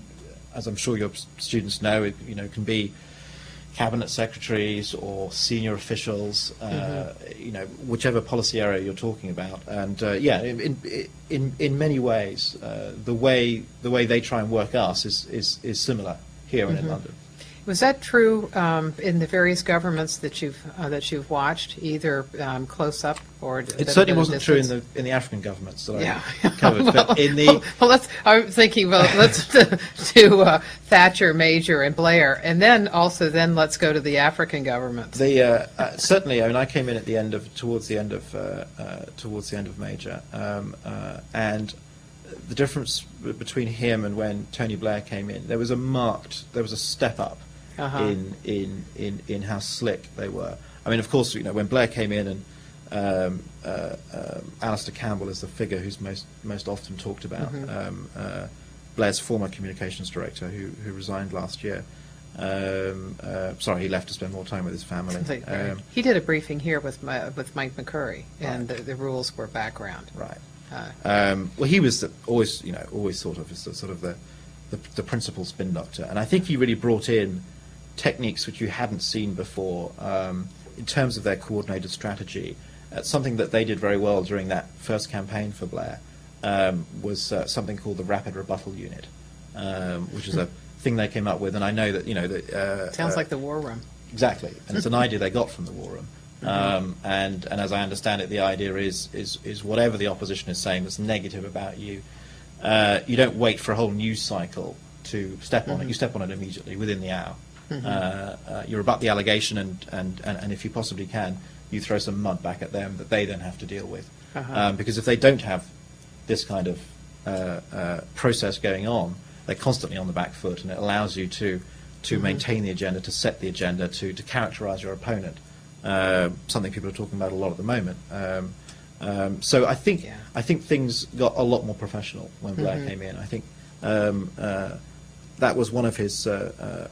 B: as I'm sure your students know, it, you know, can be cabinet secretaries or senior officials, uh, mm-hmm. you know, whichever policy area you're talking about. And uh, yeah, in, in in many ways, uh, the way the way they try and work us is is, is similar here and mm-hmm. in London.
A: Was that true um, in the various governments that you've uh, that you've watched, either um, close up or?
B: It certainly wasn't true in the in the African governments that
A: yeah.
B: I covered.
A: well,
B: but in the
A: well, well, let's. I'm thinking. Well, let's do uh, Thatcher, Major, and Blair, and then also then let's go to the African governments.
B: The uh, uh, certainly. I mean, I came in at the end of towards the end of uh, uh, towards the end of Major, um, uh, and the difference between him and when Tony Blair came in, there was a marked, there was a step up. Uh-huh. In, in, in, in how slick they were. I mean, of course, you know, when Blair came in, and um, uh, um, Alistair Campbell is the figure who's most most often talked about. Mm-hmm. um, uh, Blair's former communications director, who who resigned last year. Um, uh, sorry, he left to spend more time with his family. Um,
A: he did a briefing here with my, with Mike McCurry, and right. the, the rules were background.
B: Right.
A: Uh,
B: um, well, he was the, always, you know, always thought of as the, sort of the, the the principal spin doctor, and I think he really brought in techniques which you hadn't seen before um, in terms of their coordinated strategy. Uh, something that they did very well during that first campaign for Blair um, was uh, something called the Rapid Rebuttal Unit, um, which is a thing they came up with. And I know that, you know, that uh,
A: sounds
B: uh,
A: like the War Room.
B: Exactly, and it's an idea they got from the War Room.
A: Mm-hmm.
B: Um, and, and as I understand it, the idea is is is whatever the opposition is saying that's negative about you, uh, you don't wait for a whole news cycle to step on
A: mm-hmm.
B: it. You step on it immediately within the hour.
A: Mm-hmm.
B: Uh, uh, you rebut the allegation, and, and, and, and if you possibly can, you throw some mud back at them that they then have to deal with.
A: Uh-huh.
B: Um, because if they don't have this kind of uh, uh, process going on, they're constantly on the back foot, and it allows you to to mm-hmm. maintain the agenda, to set the agenda, to, to characterize your opponent, uh, something people are talking about a lot at the moment. Um, um, so I think
A: yeah.
B: I think things got a lot more professional when Blair
A: mm-hmm.
B: came in. I think um, uh, that was one of his uh, uh,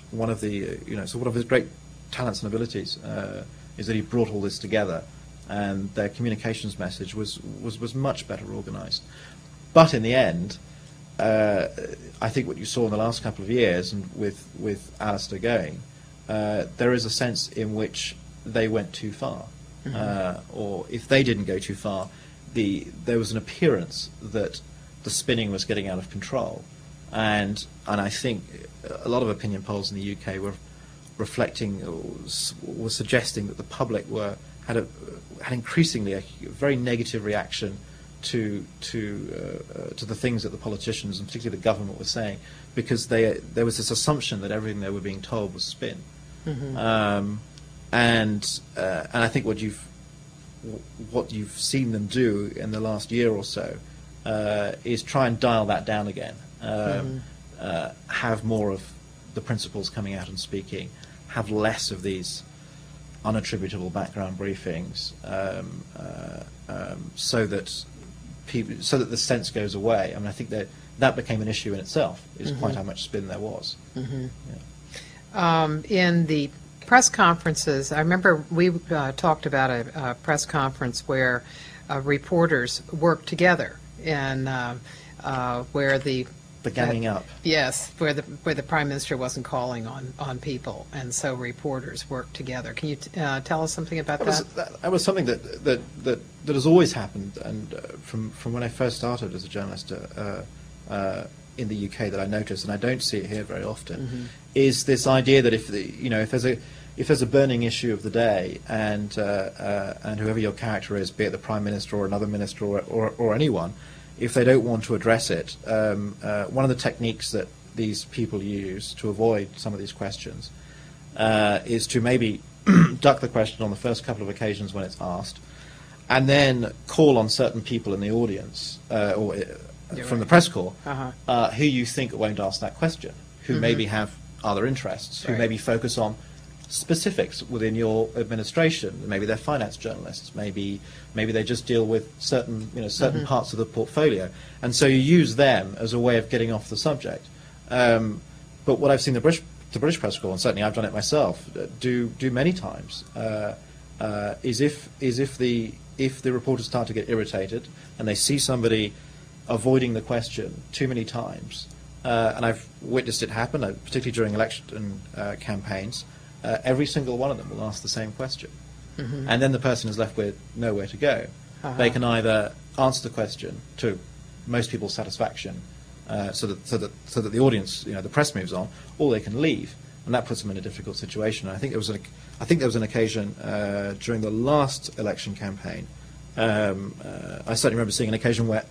B: one of the, uh, you know, so one of his great talents and abilities uh, is that he brought all this together, and their communications message was, was, was much better organized. But in the end, uh, I think what you saw in the last couple of years, and with, with Alistair going, uh, there is a sense in which they went too far. Mm-hmm. uh, or if they didn't go too far, the, there was an appearance that the spinning was getting out of control. And, and I think a lot of opinion polls in the U K were reflecting, or were suggesting that the public were had a had increasingly a very negative reaction to to uh, uh, to the things that the politicians and particularly the government were saying, because they there was this assumption that everything they were being told was spin. Mm-hmm. um, and uh, and I think what you've what you've seen them do in the last year or so uh, is try and dial that down again. Um, mm-hmm. uh, have more of the principals coming out and speaking, have less of these unattributable background briefings, um, uh, um, so that people, so that the sense goes away. I mean, I think that that became an issue in itself. Is mm-hmm. quite how much spin there was. Mm-hmm.
A: Yeah. Um, in the press conferences, I remember we uh, talked about a, a press conference where uh, reporters worked together, and uh, uh, where the
B: The ganging
A: uh,
B: up.
A: Yes, where the where the Prime Minister wasn't calling on, on people, and so reporters worked together. Can you t uh, tell us something about
B: that?
A: That
B: was, that, that was something that, that, that, that has always happened, and uh, from, from when I first started as a journalist uh, uh, in the U K that I noticed, and I don't see it here very often, mm-hmm. is this idea that if the, you know if there's a if there's a burning issue of the day, and uh, uh, and whoever your character is, be it the Prime Minister or another minister or, or, or anyone, if they don't want to address it, um, uh, one of the techniques that these people use to avoid some of these questions uh, is to maybe duck the question on the first couple of occasions when it's asked, and then call on certain people in the audience uh, or uh, from right. the press corps uh-huh. uh, who you think won't ask that question, who mm-hmm. maybe have other interests, who
A: right.
B: maybe focus on specifics within your administration. Maybe they're finance journalists. Maybe maybe they just deal with certain you know certain mm-hmm. parts of the portfolio, and so you use them as a way of getting off the subject. Um, but what I've seen the British the British press corps, and certainly I've done it myself, do do many times, uh, uh, is if is if the if the reporters start to get irritated and they see somebody avoiding the question too many times, uh, and I've witnessed it happen, uh, particularly during election uh, campaigns. Uh, every single one of them will ask the same question. Mm-hmm. And then the person is left with nowhere to go. Uh-huh. They can either answer the question to most people's satisfaction, uh, so that so that so that the audience, you know, the press moves on, or they can leave, and that puts them in a difficult situation. And I think there was an I think there was an occasion uh, during the last election campaign. Um, uh, I certainly remember seeing an occasion where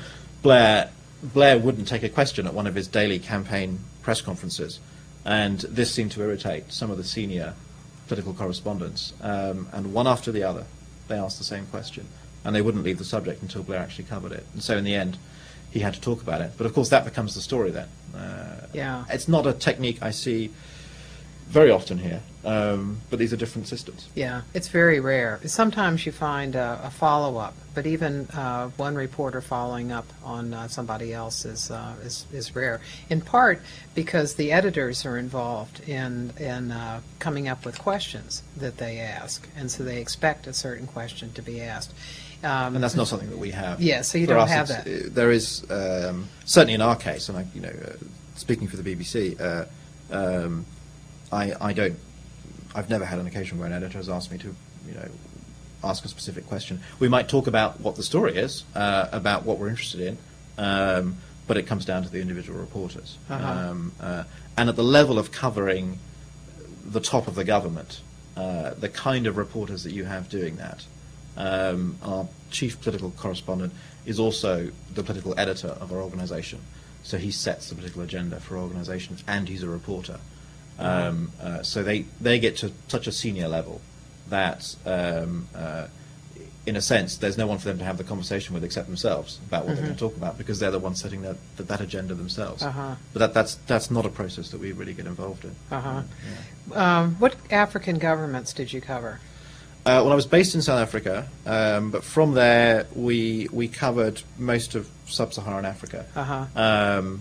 B: Blair Blair wouldn't take a question at one of his daily campaign press conferences. And this seemed to irritate some of the senior political correspondents. Um, and one after the other, they asked the same question. And they wouldn't leave the subject until Blair actually covered it. And so in the end, he had to talk about it. But of course, that becomes the story then. Uh,
A: yeah.
B: It's not a technique I see very often here, um, but these are different systems.
A: Yeah, it's very rare. Sometimes you find a, a follow-up, but even uh, one reporter following up on uh, somebody else is, uh, is is rare. In part because the editors are involved in in uh, coming up with questions that they ask, and so they expect a certain question to be asked. Um,
B: and that's not something that we have.
A: Yeah, so you
B: for
A: don't
B: us,
A: have that.
B: There is um, certainly in our case, and I, you know, uh, speaking for the B B C. Uh, um, I, I don't, I've never had an occasion where an editor has asked me to, you know, ask a specific question. We might talk about what the story is, uh, about what we're interested in, um, but it comes down to the individual reporters. Uh-huh. um, uh, and at the level of covering the top of the government, uh, the kind of reporters that you have doing that, um, our chief political correspondent is also the political editor of our organisation. So he sets the political agenda for our organisation, and he's a reporter. Um, uh, so they, they get to such a senior level that, um, uh, in a sense, there's no one for them to have the conversation with except themselves about what mm-hmm. they're going to talk about, because they're the ones setting that, that, that agenda themselves. Uh-huh. But that, that's, that's not a process that we really get involved in.
A: Uh-huh. Yeah. Um, what African governments did you cover?
B: Uh, well, I was based in South Africa, um, but from there we, we covered most of sub-Saharan Africa. Uh-huh. Um,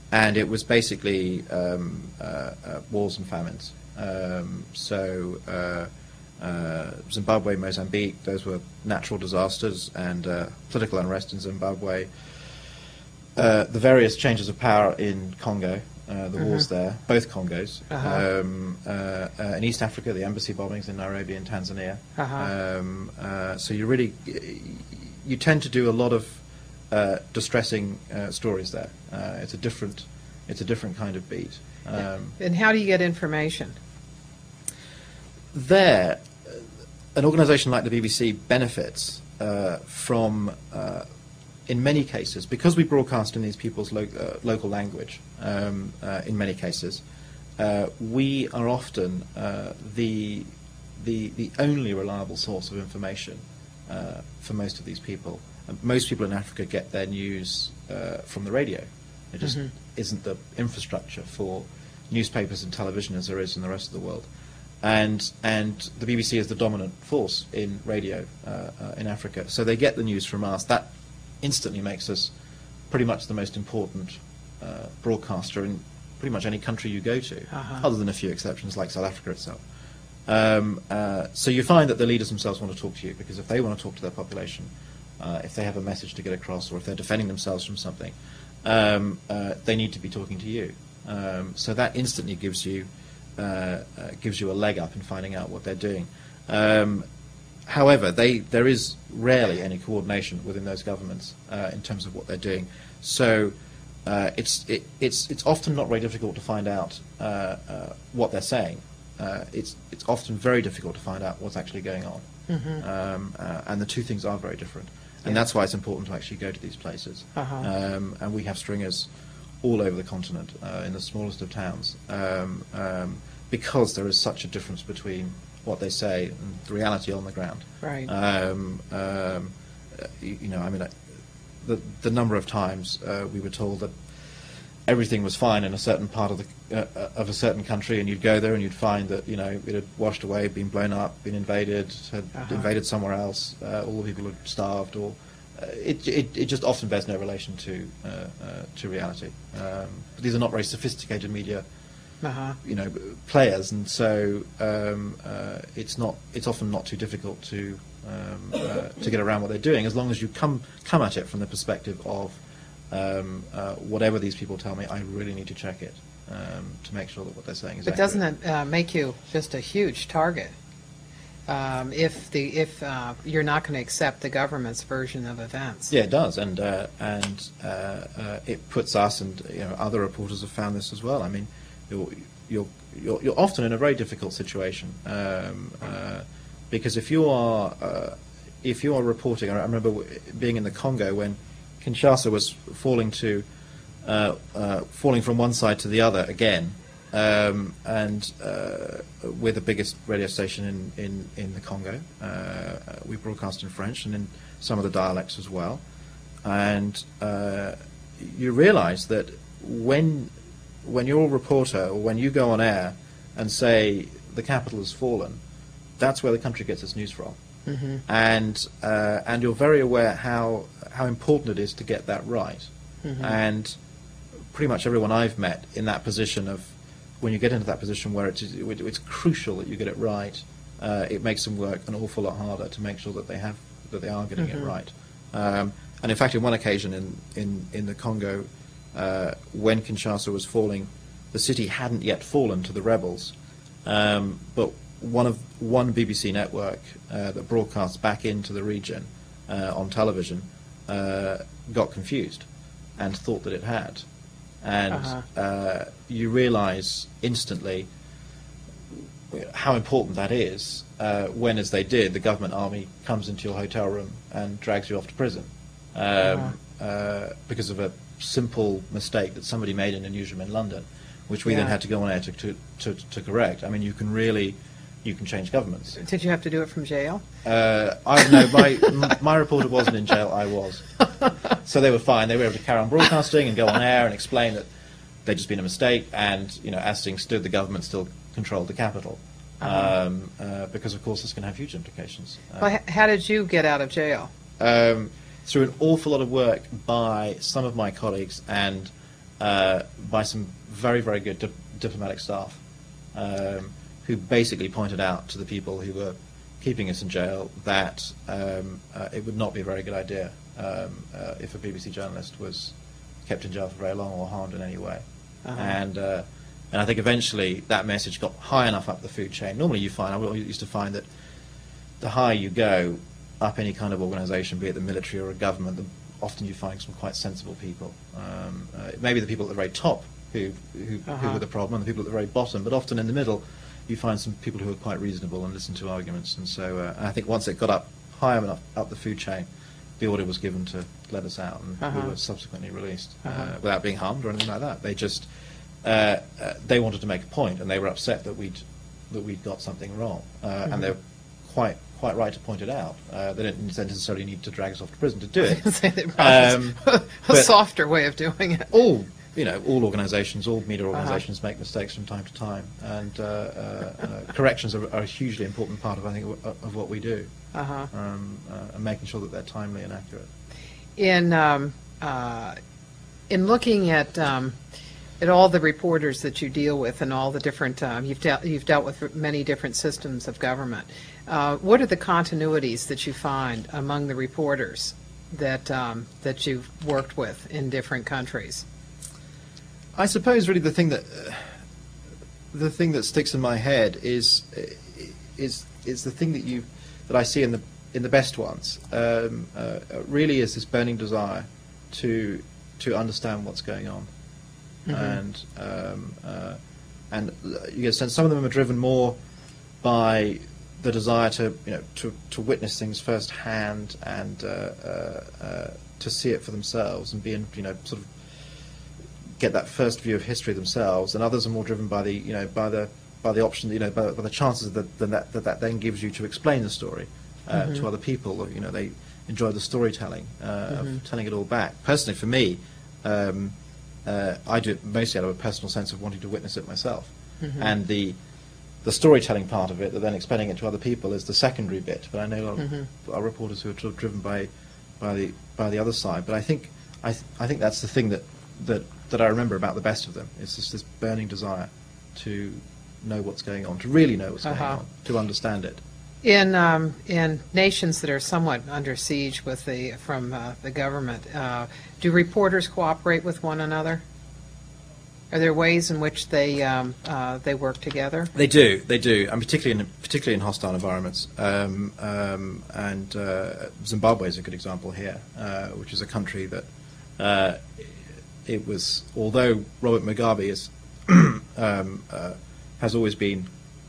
B: and it was basically um, uh, uh, wars and famines. Um, so uh, uh, Zimbabwe, Mozambique, those were natural disasters and uh, political unrest in Zimbabwe. Uh, the various changes of power in Congo, uh, the mm-hmm. wars there, both Congos. Uh-huh. Um, uh, uh, in East Africa, the embassy bombings in Nairobi and Tanzania. Uh-huh. Um, uh, so you really, you tend to do a lot of uh, distressing uh, stories there. Uh, it's a different, it's a different kind of beat. Um,
A: and how do you get information?
B: There, an organisation like the B B C benefits uh, from, uh, in many cases, because we broadcast in these people's lo uh, local language, um, uh, in many cases, uh, we are often uh, the, the, the only reliable source of information uh, for most of these people. Uh, most people in Africa get their news uh, from the radio. It just mm-hmm. isn't the infrastructure for newspapers and television as there is in the rest of the world. And, and the B B C is the dominant force in radio uh, uh, in Africa. So they get the news from us. That instantly makes us pretty much the most important uh, broadcaster in pretty much any country you go to, uh-huh. other than a few exceptions like South Africa itself. Um, uh, so you find that the leaders themselves want to talk to you, because if they want to talk to their population, uh, if they have a message to get across, or if they're defending themselves from something, um, uh, they need to be talking to you. Um, so that instantly gives you Uh, uh, gives you a leg up in finding out what they're doing. Um, however, they, there is rarely any coordination within those governments uh, in terms of what they're doing. So uh, it's, it, it's, it's often not very difficult to find out uh, uh, what they're saying. Uh, it's, it's often very difficult to find out what's actually going on. Mm-hmm. um, uh, and the two things are very different. And yeah. that's why it's important to actually go to these places. Uh-huh. um, and we have stringers all over the continent, uh, in the smallest of towns, um, um, because there is such a difference between what they say and the reality on the ground.
A: Right.
B: Um, um, you, you know, I mean, uh, the the number of times uh, we were told that everything was fine in a certain part of the uh, of a certain country, and you'd go there and you'd find that, you know, it had washed away, been blown up, been invaded, had uh-huh. invaded somewhere else. Uh, all the people had starved, or uh, it, it it just often bears no relation to uh, uh, to reality. Um, but these are not very sophisticated media, uh-huh. you know, players, and so um, uh, it's not it's often not too difficult to um, uh, to get around what they're doing, as long as you come come at it from the perspective of um, uh, whatever these people tell me, I really need to check it um, to make sure that what they're saying is
A: but
B: accurate.
A: Doesn't it uh, make you just a huge target um, if the if uh, you're not going to accept the government's version of events?
B: Yeah, it does, and uh, and uh, uh, it puts us, and you know, other reporters have found this as well. I mean, you're you're you're, you're often in a very difficult situation um, uh, because if you are uh, if you are reporting, I remember being in the Congo when Kinshasa was falling to uh, uh, falling from one side to the other again, um, and uh, we're the biggest radio station in in, in the Congo. Uh, we broadcast in French and in some of the dialects as well, and uh, you realise that when when you're a reporter, or when you go on air and say the capital has fallen, that's where the country gets its news from. Mm-hmm. And uh, and you're very aware how how important it is to get that right. Mm-hmm. And pretty much everyone I've met in that position of, when you get into that position where it's it's crucial that you get it right, uh, it makes them work an awful lot harder to make sure that they have that they are getting mm-hmm. it right. Um, and in fact, in one occasion in in in the Congo, uh, when Kinshasa was falling, the city hadn't yet fallen to the rebels, um, but one of one B B C network uh, that broadcasts back into the region uh, on television uh, got confused and thought that it had, and uh-huh. uh, you realise instantly how important that is uh, when, as they did, the government army comes into your hotel room and drags you off to prison um, uh-huh. uh, because of a simple mistake that somebody made in a newsroom in London, which we yeah. then had to go on air to, to, to, to correct. I mean, you can really you can change governments.
A: Did you have to do it from jail?
B: Uh, I no, my m- my reporter wasn't in jail. I was, so they were fine. They were able to carry on broadcasting and go on air and explain that they'd just been a mistake. And you know, as things stood, the government still controlled the capital, uh-huh. um, uh, because of course this can have huge implications. Uh,
A: well, h- how did you get out of jail?
B: Um, through an awful lot of work by some of my colleagues and uh, by some very, very good di diplomatic staff um, who basically pointed out to the people who were keeping us in jail that um, uh, it would not be a very good idea um, uh, if a B B C journalist was kept in jail for very long or harmed in any way. Uh-huh. And uh, and I think eventually that message got high enough up the food chain. Normally you find, I used to find that the higher you go up any kind of organisation, be it the military or a government, the, often you find some quite sensible people. Um, uh, maybe the people at the very top who, who, uh-huh. who were the problem, and the people at the very bottom, but often in the middle you find some people who are quite reasonable and listen to arguments. And so uh, and I think once it got up high enough up the food chain, the order was given to let us out, and uh-huh. we were subsequently released uh-huh. uh, without being harmed or anything like that. They just uh, uh, they wanted to make a point, and they were upset that we'd that we'd got something wrong, uh, mm-hmm. and they were quite quite right to point it out. Uh, they didn't necessarily need to drag us off to prison to do it.
A: um, a softer way of doing it.
B: All you know, all organisations, all media organisations uh-huh. make mistakes from time to time, and uh, uh, uh, corrections are, are a hugely important part of I think of, of what we do, uh-huh. um, uh, and making sure that they're timely and accurate.
A: In um, uh, in looking at um, at all the reporters that you deal with and all the different um, you've dealt you've dealt with many different systems of government. Uh, what are the continuities that you find among the reporters that um, that you've worked with in different countries?
B: I suppose really the thing that uh, the thing that sticks in my head is is is the thing that you that I see in the in the best ones. Um, uh, really, is this burning desire to to understand what's going on, mm-hmm. and um, uh, and you get a sense some of them are driven more by the desire to you know to to witness things firsthand and uh, uh, uh, to see it for themselves and be in you know sort of get that first view of history themselves, and others are more driven by the you know by the by the option you know by, by the chances that that, that that then gives you to explain the story uh, mm-hmm. to other people. Or, you know they enjoy the storytelling uh, mm-hmm. of telling it all back. Personally, for me, um, uh, I do it mostly out of a personal sense of wanting to witness it myself, mm-hmm. and the the storytelling part of it, that then explaining it to other people, is the secondary bit. But I know a lot mm-hmm. of our reporters who are sort of driven by by the by the other side. But I think I th I think that's the thing that that that I remember about the best of them. It's just this burning desire to know what's going on, to really know what's uh-huh. going on, to understand it.
A: In um, in nations that are somewhat under siege with the from uh, the government, uh, do reporters cooperate with one another? Are there ways in which they um, uh, they work together?
B: They do, they do, and particularly in particularly in hostile environments. Um, um, and uh, Zimbabwe is a good example here, uh, which is a country that. Uh, It was, although Robert Mugabe is, um, uh, has always been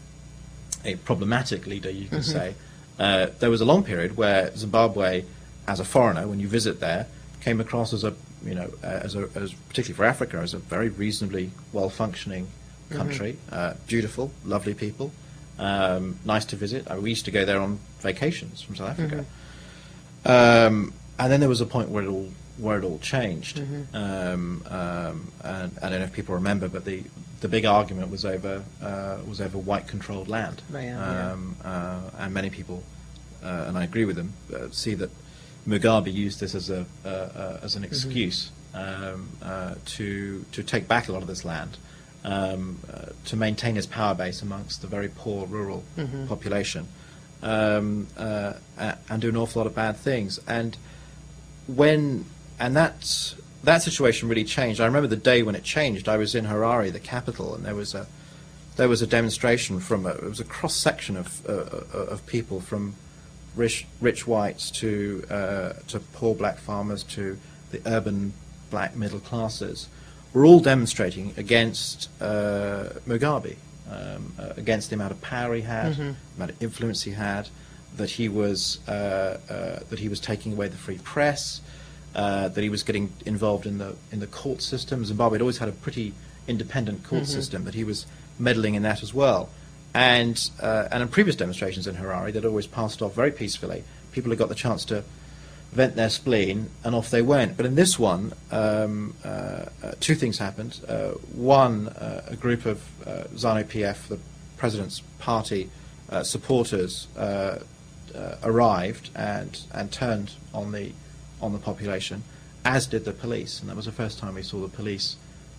B: a problematic leader, you can mm-hmm. say, uh, there was a long period where Zimbabwe, as a foreigner, when you visit there, came across as a, you know, uh, as a, as particularly for Africa, as a very reasonably well-functioning country, mm-hmm. uh, beautiful, lovely people, um, nice to visit. I mean, we used to go there on vacations from South Africa, mm-hmm. um, and then there was a point where it all. where it all changed. Mm-hmm. um, um, and I don't know if people remember, but the the big argument was over uh, was over white-controlled land,
A: right,
B: um, yeah. uh, and many people, uh, and I agree with them, uh, see that Mugabe used this as a uh, uh, as an excuse mm-hmm. um, uh, to to take back a lot of this land, um, uh, to maintain his power base amongst the very poor rural mm-hmm. population, um, uh, and do an awful lot of bad things. And when And that that situation really changed. I remember the day when it changed. I was in Harare, the capital, and there was a there was a demonstration from a, it was a cross section of uh, of people, from rich rich whites to uh, to poor black farmers to the urban black middle classes. We're all demonstrating against uh, Mugabe, um, uh, against the amount of power he had, mm-hmm. the amount of influence he had, that he was uh, uh, that he was taking away the free press. Uh, that he was getting involved in the in the court system. Zimbabwe had always had a pretty independent court mm-hmm. system, but he was meddling in that as well. And uh, and in previous demonstrations in Harare, they'd always passed off very peacefully. People had got the chance to vent their spleen, and off they went. But in this one, um, uh, uh, two things happened. Uh, one, uh, a group of uh, ZANU P F, the president's party uh, supporters, uh, uh, arrived and and turned on the on the population, as did the police, and that was the first time we saw the police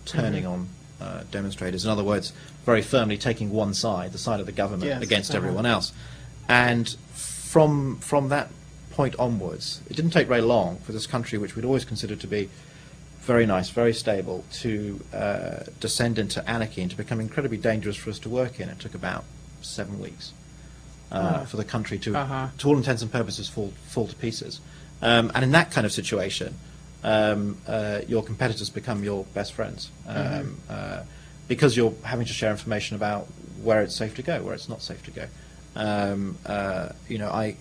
B: turning
A: Mhm.
B: on uh, demonstrators. In other words, very firmly taking one side, the side of the government,
C: Yes.
B: against
A: Uh-huh.
B: everyone else. And from from that point onwards, it didn't take very long for this country, which we'd always considered to be very nice, very stable, to uh, descend into anarchy and to become incredibly dangerous for us to work in. It took about seven weeks uh,
A: Uh-huh.
B: for the country to,
A: Uh-huh.
B: to all intents and purposes, fall, fall to pieces. Um, and in that kind of situation, um, uh, your competitors become your best friends um,
A: Mhm.
B: uh, because you're having to share information about where it's safe to go, where it's not safe to go. Um, uh, you know, I,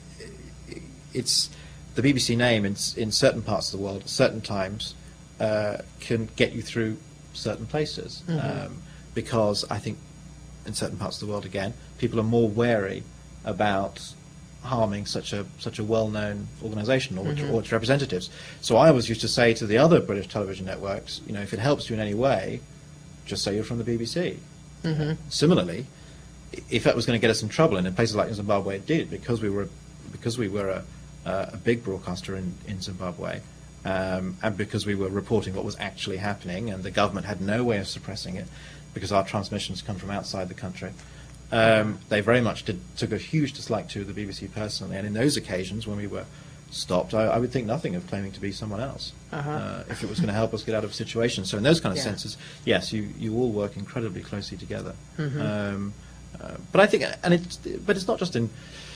B: it's the B B C name in, s- in certain parts of the world, at certain times, uh, can get you through certain places.
A: Mhm.
B: Um, because I think in certain parts of the world, again, people are more wary about harming such a such a well-known organisation or, its-
A: Mhm.
B: or its representatives. So I always used to say to the other British television networks, you know, if it helps you in any way, just say you're from the B B C.
A: Mhm.
B: Similarly, i- if that was going to get us in trouble, and in places like Zimbabwe it did, because we were because we were a, uh, a big broadcaster in, in Zimbabwe, um, and because we were reporting what was actually happening, and the government had no way of suppressing it, because our transmissions come from outside the country. Um, they very much did, took a huge dislike to the B B C personally, and in those occasions when we were stopped, I, I would think nothing of claiming to be someone else
A: Uh-huh.
B: uh, if it was going to help us get out of a situation. So in those kind of
A: Yeah.
B: senses, yes, you, you all work incredibly closely together.
A: Mhm.
B: Um, uh, but I think, and it's, but it's not just in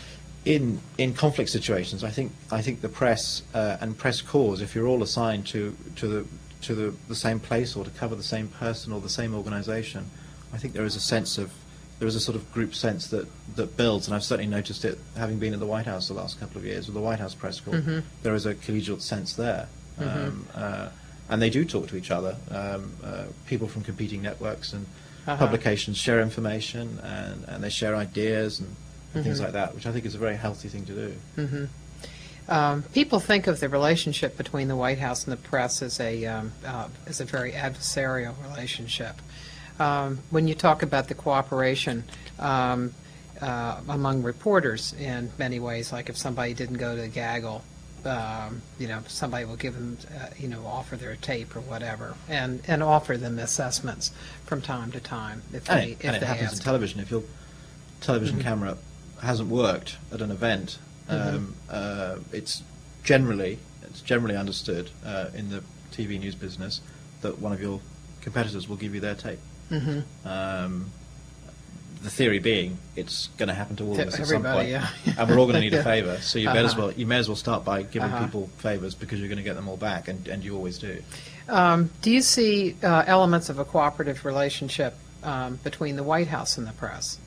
B: in in conflict situations. I think I think the press uh, and press corps, if you're all assigned to to the to the, the same place or to cover the same person or the same organisation, I think there is a sense of there is a sort of group sense that, that builds, and I've certainly noticed it having been at the White House the last couple of years, with the White House press corps.
A: Mhm.
B: There is a collegial sense there.
A: Mhm.
B: Um, uh, and they do talk to each other. Um, uh, people from competing networks and
A: Uh-huh.
B: publications share information, and, and they share ideas and, and things
A: Mhm.
B: like that, which I think is a very healthy thing to do.
A: Mhm. Um, people think of the relationship between the White House and the press as a um, uh, as a very adversarial relationship. Um, when you talk about the cooperation um, uh, among reporters, in many ways, like if somebody didn't go to the gaggle, um, you know, somebody will give them, uh, you know, offer their tape or whatever, and and offer them assessments from time to time if
B: And
A: they
B: it,
A: if
B: and it
A: they
B: happens in
A: ask.
B: television. If your television
A: Mhm.
B: camera hasn't worked at an event,
A: Mhm.
B: um, uh, it's generally it's generally understood uh, in the T V news business that one of your competitors will give you their tape.
A: Mhm.
B: Um, the theory being it's going to happen to all of us at some
A: Everybody,
B: point,
A: yeah.
B: and we're all going to need
A: Yeah.
B: a favour. So you may as
A: Uh-huh.
B: well you may as well start by giving
A: Uh-huh.
B: people favours because you're going to get them all back, and, and you always do.
A: Um, do you see uh, elements of a cooperative relationship um, between the White House and the press?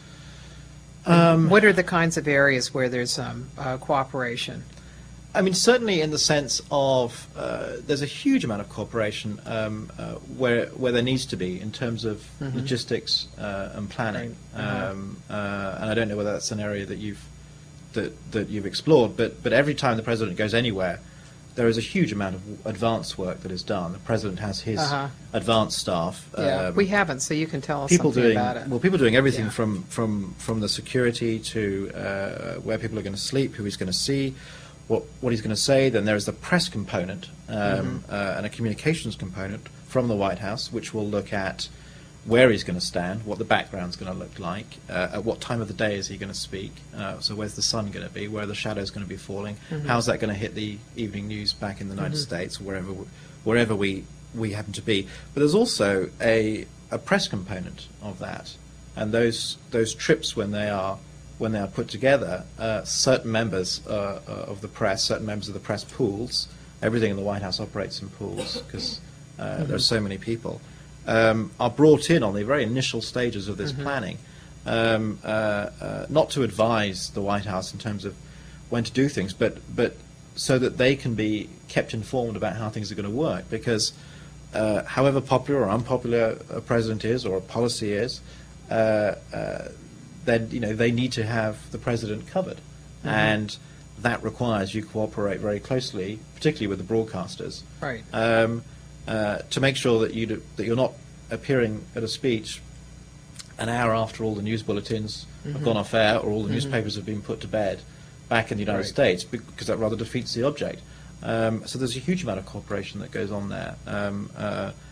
B: Um,
A: What are the kinds of areas where there's um, uh, cooperation?
B: I mean, certainly in the sense of uh, there's a huge amount of cooperation um, uh, where where there needs to be in terms of
A: Mhm.
B: logistics uh, and planning.
A: Right. Uh-huh.
B: Um, uh, and I don't know whether that's an area that you've that that you've explored, but but every time the president goes anywhere, there is a huge amount of advance work that is done. The president has his
A: Uh-huh.
B: advanced staff.
A: Yeah,
B: um,
A: we haven't, so you can tell us
B: people
A: something
B: doing
A: about it.
B: well. People doing everything
A: Yeah.
B: from from from the security to uh, where people are going to sleep, who he's going to see, what what he's going to say. Then there is the press component um,
A: Mm-hmm.
B: uh, and a communications component from the White House, which will look at where he's going to stand, what the background's going to look like, uh, at what time of the day is he going to speak. Uh, so where's the sun going to be? Where are the shadows going to be falling?
A: Mhm.
B: How's that going to hit the evening news back in the United
A: Mhm.
B: States, or wherever we, wherever we we happen to be? But there's also a a press component of that, and those those trips when they are when they are put together, uh, certain members uh, uh, of the press, certain members of the press pools, everything in the White House operates in pools because uh, there are so many people, um, are brought in on the very initial stages of this
A: Mhm.
B: planning, um, uh, uh, not to advise the White House in terms of when to do things, but but so that they can be kept informed about how things are going to work. Because uh, however popular or unpopular a president is or a policy is, uh, uh, then you know they need to have the president covered,
A: Mhm.
B: and that requires you cooperate very closely, particularly with the broadcasters,
A: Right.
B: um, uh, to make sure that you do, that you're not appearing at a speech an hour after all the news bulletins have
A: Mhm.
B: gone off air or all the
A: Mhm.
B: newspapers have been put to bed back in the United
A: Right.
B: States, because that rather defeats the object. Um, so there's a huge amount of cooperation that goes on there. Um, uh,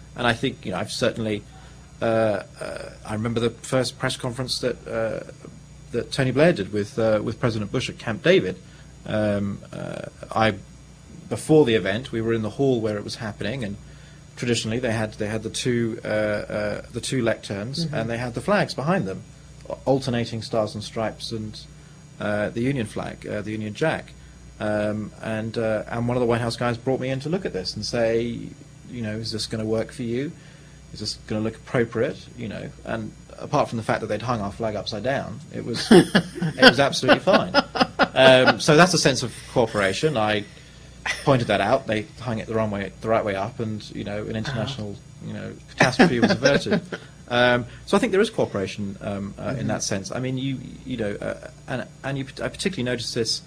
B: And I think, you know, I've certainly, uh, uh, I remember the first press conference that uh, that Tony Blair did with uh, with President Bush at Camp David. Um, uh, I, before the event, we were in the hall where it was happening, and traditionally they had they had the two uh, uh, the two lecterns, mm-hmm. and they had the flags behind them, alternating stars and stripes and uh, the Union flag, uh, the Union Jack. Um, and uh, and one of the White House guys brought me in to look at this and say, you know, is this going to work for you? Is this going to look appropriate? You know, and apart from the fact that they'd hung our flag upside down, it was it was absolutely fine. Um, so that's a sense of cooperation. I pointed that out. They hung it the wrong way, the right way up, and you know, an international you know catastrophe was averted. Um, so I think there is cooperation um, uh, mm-hmm. in that sense. I mean, you you know, uh, and and you, I particularly noticed this.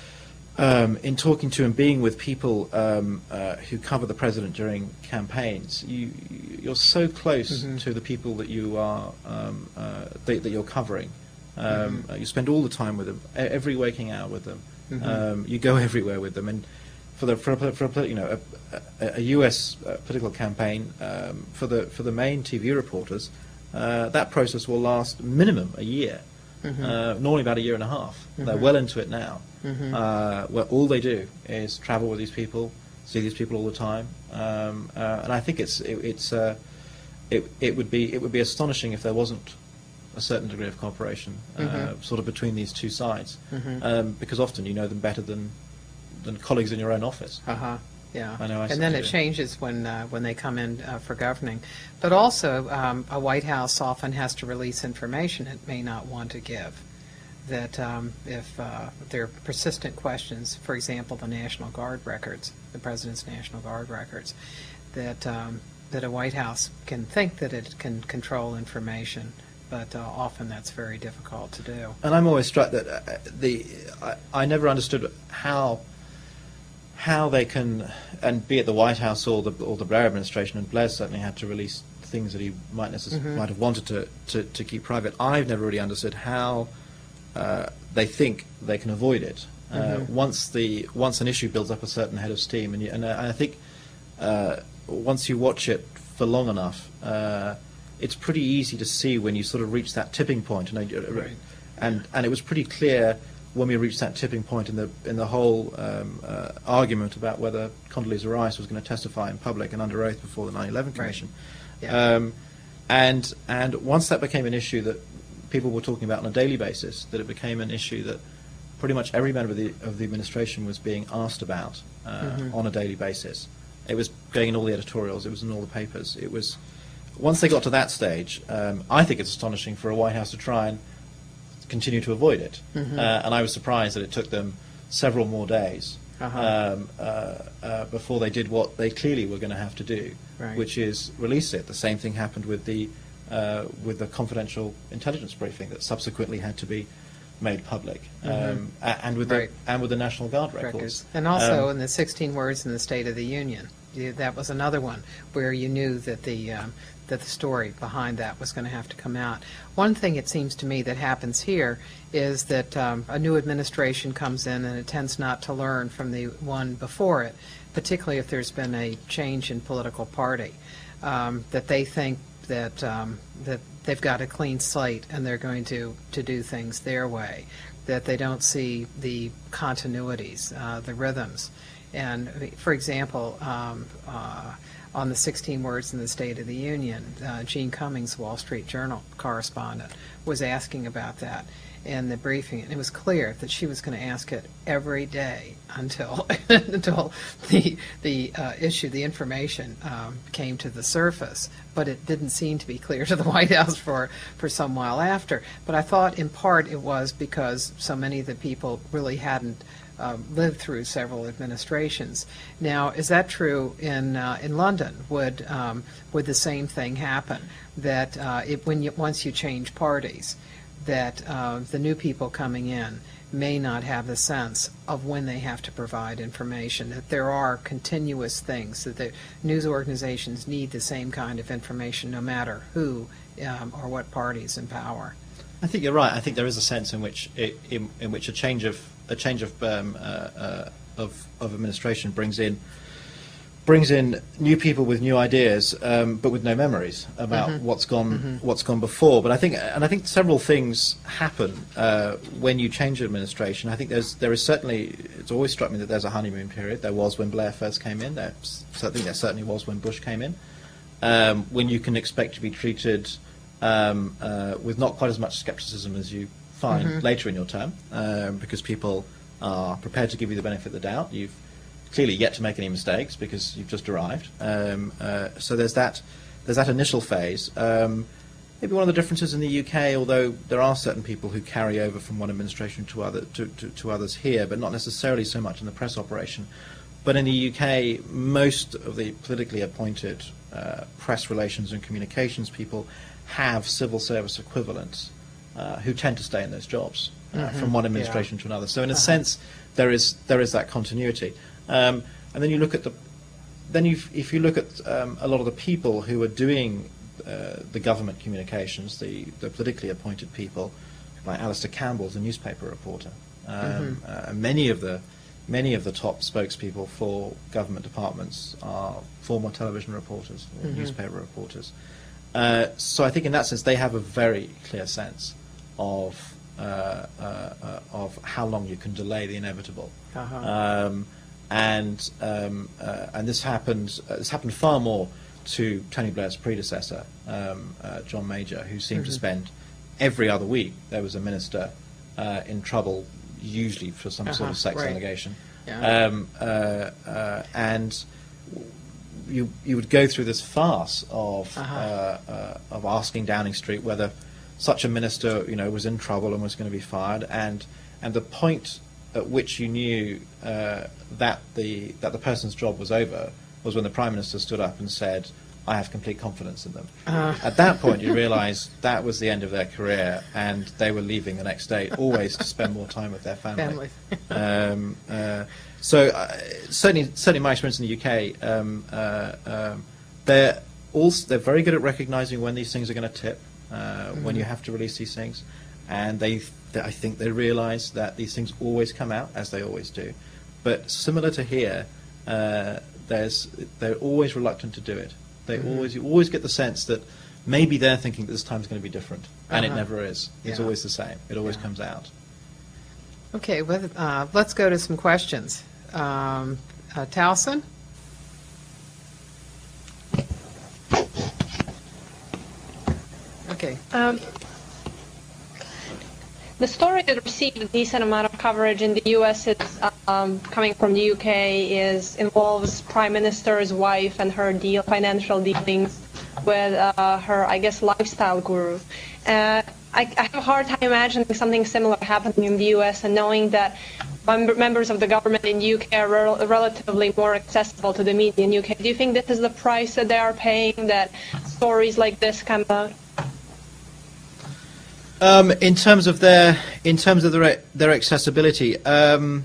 B: Um, in talking to and being with people um, uh, who cover the president during campaigns, you, you're so close mm-hmm. to the people that you are um, uh, that, that you're covering. Um, mm-hmm. uh, you spend all the time with them, every waking hour with them. Mm-hmm. Um, you go everywhere with them, and for the for, a, for a, you know a, a, a U S uh, political campaign um, for the for the main T V reporters, uh, that process will last minimum a year. Mm-hmm. Uh, normally about a year and a half. Mm-hmm. They're well into it now. Mm-hmm. uh, where all they do is travel with these people, see these people all the time, um, uh, and I think it's it, it's uh, it it would be it would be astonishing if there wasn't a certain degree of cooperation, uh, mm-hmm. sort of between these two sides, mm-hmm. um, because often you know them better than than colleagues in your own office.
A: Uh huh. Yeah,
B: I know I
A: and then it
B: do.
A: changes when uh, when they come in uh, for governing. But also, um, a White House often has to release information it may not want to give. That um, if uh, there are persistent questions, for example, the National Guard records, the President's National Guard records, that um, that a White House can think that it can control information, but uh, often that's very difficult to do.
B: And I'm always struck that uh, the I, I never understood how. How they can, and be it the White House or the or the Blair administration, and Blair certainly had to release things that he might necess- mm-hmm. might have wanted to, to, to keep private. I've never really understood how uh, they think they can avoid it. Uh, mm-hmm. Once the once an issue builds up a certain head of steam, and, you, and I think uh, once you watch it for long enough, uh, it's pretty easy to see when you sort of reach that tipping point. And I,
A: right.
B: and and it was pretty clear. When we reached that tipping point in the in the whole um, uh, argument about whether Condoleezza Rice was going to testify in public and under oath before the nine eleven Commission,
A: right. yeah.
B: um, and and once that became an issue that people were talking about on a daily basis, that it became an issue that pretty much every member of the of the administration was being asked about uh, mm-hmm. on a daily basis. It was going in all the editorials. It was in all the papers. It was once they got to that stage. Um, I think it's astonishing for a White House to try and continue to avoid it, mm-hmm. uh, and I was surprised that it took them several more days uh-huh. um, uh, uh, before they did what they clearly were going to have to do,
A: right.
B: which is release it. The same thing happened with the uh, with the confidential intelligence briefing that subsequently had to be made public, mm-hmm. um, a- and with
A: right.
B: the and with the National Guard records,
A: records. And also
B: um,
A: in the sixteen words in the State of the Union. You, that was another one where you knew that the um, that the story behind that was going to have to come out. One thing it seems to me that happens here is that um, a new administration comes in and it tends not to learn from the one before it, particularly if there's been a change in political party, um, that they think that um, that they've got a clean slate and they're going to, to do things their way, that they don't see the continuities, uh, the rhythms. And, for example, um, uh, on the sixteen words in the State of the Union, uh, Gene Cummings, Wall Street Journal correspondent, was asking about that in the briefing. And it was clear that she was going to ask it every day until until the the uh, issue, the information um, came to the surface. But it didn't seem to be clear to the White House for, for some while after. But I thought in part it was because so many of the people really hadn't Um, lived through several administrations. Now, is that true in uh, in London? Would um, would the same thing happen? That uh, it, when you, once you change parties, that uh, the new people coming in may not have the sense of when they have to provide information. That there are continuous things that the news organizations need the same kind of information, no matter who um, or what party is in power.
B: I think you're right. I think there is a sense in which it, in, in which a change of a change of um, uh, uh, of, of administration brings in brings in new people with new ideas, um, but with no memories about
A: Mm-hmm.
B: what's gone
A: Mm-hmm.
B: what's gone before. But I think, and I think several things happen uh, when you change administration. I think there's there is certainly, it's always struck me that there's a honeymoon period. There was when Blair first came in. There, I think there certainly was when Bush came in. Um, when you can expect to be treated um, uh, with not quite as much scepticism as you find
A: Mm-hmm.
B: later in your term, um, because people are prepared to give you the benefit of the doubt. You've clearly yet to make any mistakes because you've just arrived. Um, uh, so there's that there's that initial phase. Um, maybe one of the differences in the U K, although there are certain people who carry over from one administration to other to, to, to others here, but not necessarily so much in the press operation. But in the U K, most of the politically appointed uh, press relations and communications people have civil service equivalents uh, who tend to stay in those jobs uh,
A: Mhm.
B: from one
A: Yeah.
B: administration to another. So in a
A: Uh-huh.
B: sense, there is there is that continuity. Um, and then you look at the, then you if you look at um, a lot of the people who are doing uh, the government communications, the, the politically appointed people, like Alistair Campbell's a newspaper reporter. Um,
A: Mhm.
B: uh, many of the many of the top spokespeople for government departments are former television reporters or
A: Mhm.
B: newspaper reporters. Uh, so I think in that sense they have a very clear sense of uh, uh, uh, of how long you can delay the inevitable.
A: Uh-huh.
B: Um, and um, uh, and this happened uh, this happened far more to Tony Blair's predecessor, um, uh, John Major, who seemed to
A: Mhm.
B: spend every other week there was a minister uh, in trouble, usually for some sort
A: Uh-huh,
B: of sex
A: right.
B: allegation.
A: Yeah.
B: Um, uh, uh, and you you would go through this farce of
A: Uh-huh.
B: uh, uh, of asking Downing Street whether such a minister, you know, was in trouble and was going to be fired, and and the point at which you knew uh, that the that the person's job was over was when the Prime Minister stood up and said, "I have complete confidence in them."
A: Uh.
B: At that point, you realise that was the end of their career, and they were leaving the next day, always to spend more time with their family.
A: Family.
B: um, uh, so uh, certainly, certainly, my experience in the U K, um, uh, um, they're also they're very good at recognising when these things are going to tip, uh,
A: Mm-hmm.
B: when you have to release these things, and they, I think, they realise that these things always come out as they always do. But similar to here, uh, there's they're always reluctant to do it. They
A: Mhm.
B: always you always get the sense that maybe they're thinking that this time's going to be different, and
A: Uh-huh.
B: it never is. It's
A: Yeah.
B: always the same. It always
A: Yeah.
B: comes out.
A: Okay, well, uh, let's go to some questions. Um, uh, Towson? Okay.
C: Um, the story that received a decent amount of coverage in the U S is um, coming from the U K is involves Prime Minister's wife and her deal financial dealings with uh, her, I guess, lifestyle guru. Uh, I, I have a hard time imagining something similar happening in the U S and knowing that mem- members of the government in the U K are rel- relatively more accessible to the media in U K. Do you think this is the price that they are paying, that stories like this come out?
B: Um, in terms of their in terms of their their accessibility, um,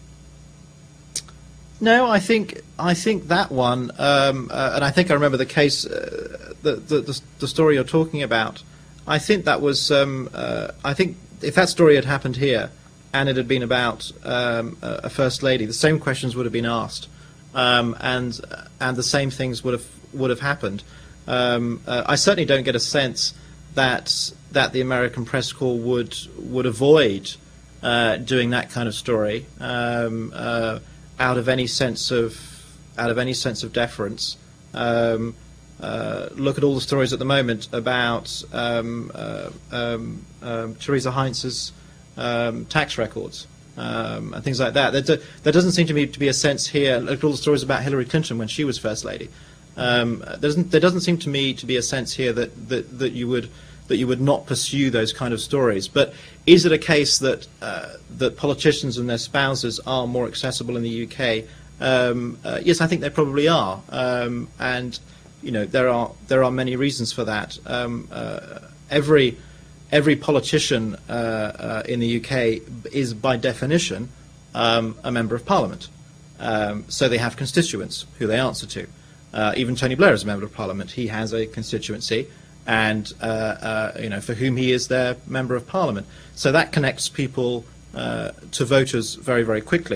B: no, I think I think that one, um, uh, and I think I remember the case, uh, the, the the the story you're talking about. I think that was, um, uh, I think if that story had happened here, and it had been about um, a a first lady, the same questions would have been asked, um, and and the same things would have would have happened. Um, uh, I certainly don't get a sense that that the American press corps would would avoid uh, doing that kind of story um, uh, out of any sense of out of any sense of deference. Um, uh, look at all the stories at the moment about um, uh, um, um, Theresa Heinz's um, tax records um, and things like that. There, do, there doesn't seem to me to be a sense here. Look at all the stories about Hillary Clinton when she was First Lady. Um, there doesn't there doesn't seem to me to be a sense here that, that, that you would that you would not pursue those kind of stories. But is it a case that uh, that politicians and their spouses are more accessible in the U K? Um, uh, yes, I think they probably are, um, and you know there are there are many reasons for that. Um, uh, every every politician uh, uh, in the U K is by definition um, a member of Parliament, um, so they have constituents who they answer to. Uh, even Tony Blair is a member of Parliament. He has a constituency, and uh, uh, you know, for whom he is their member of Parliament. So that connects people uh, to voters very, very quickly.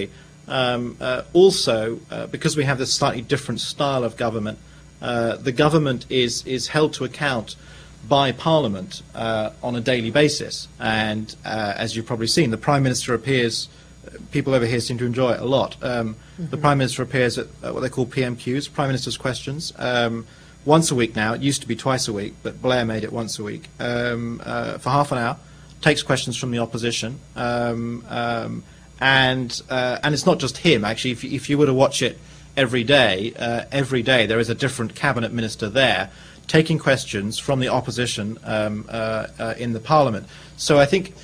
B: Um, uh, also, uh, because we have this slightly different style of government, uh, the government is, is held to account by Parliament uh, on a daily basis. And uh, as you've probably seen, the Prime Minister appears, people over here seem to enjoy it a lot. Um, mm-hmm. The Prime Minister appears at uh, what they call P M Qs, Prime Minister's Questions, um, once a week now. It used to be twice a week, but Blair made it once a week, um, uh, for half an hour, takes questions from the opposition. Um, um, and uh, and it's not just him, actually. If, if you were to watch it every day, uh, every day there is a different cabinet minister there taking questions from the opposition um, uh, uh, in the Parliament. So I think,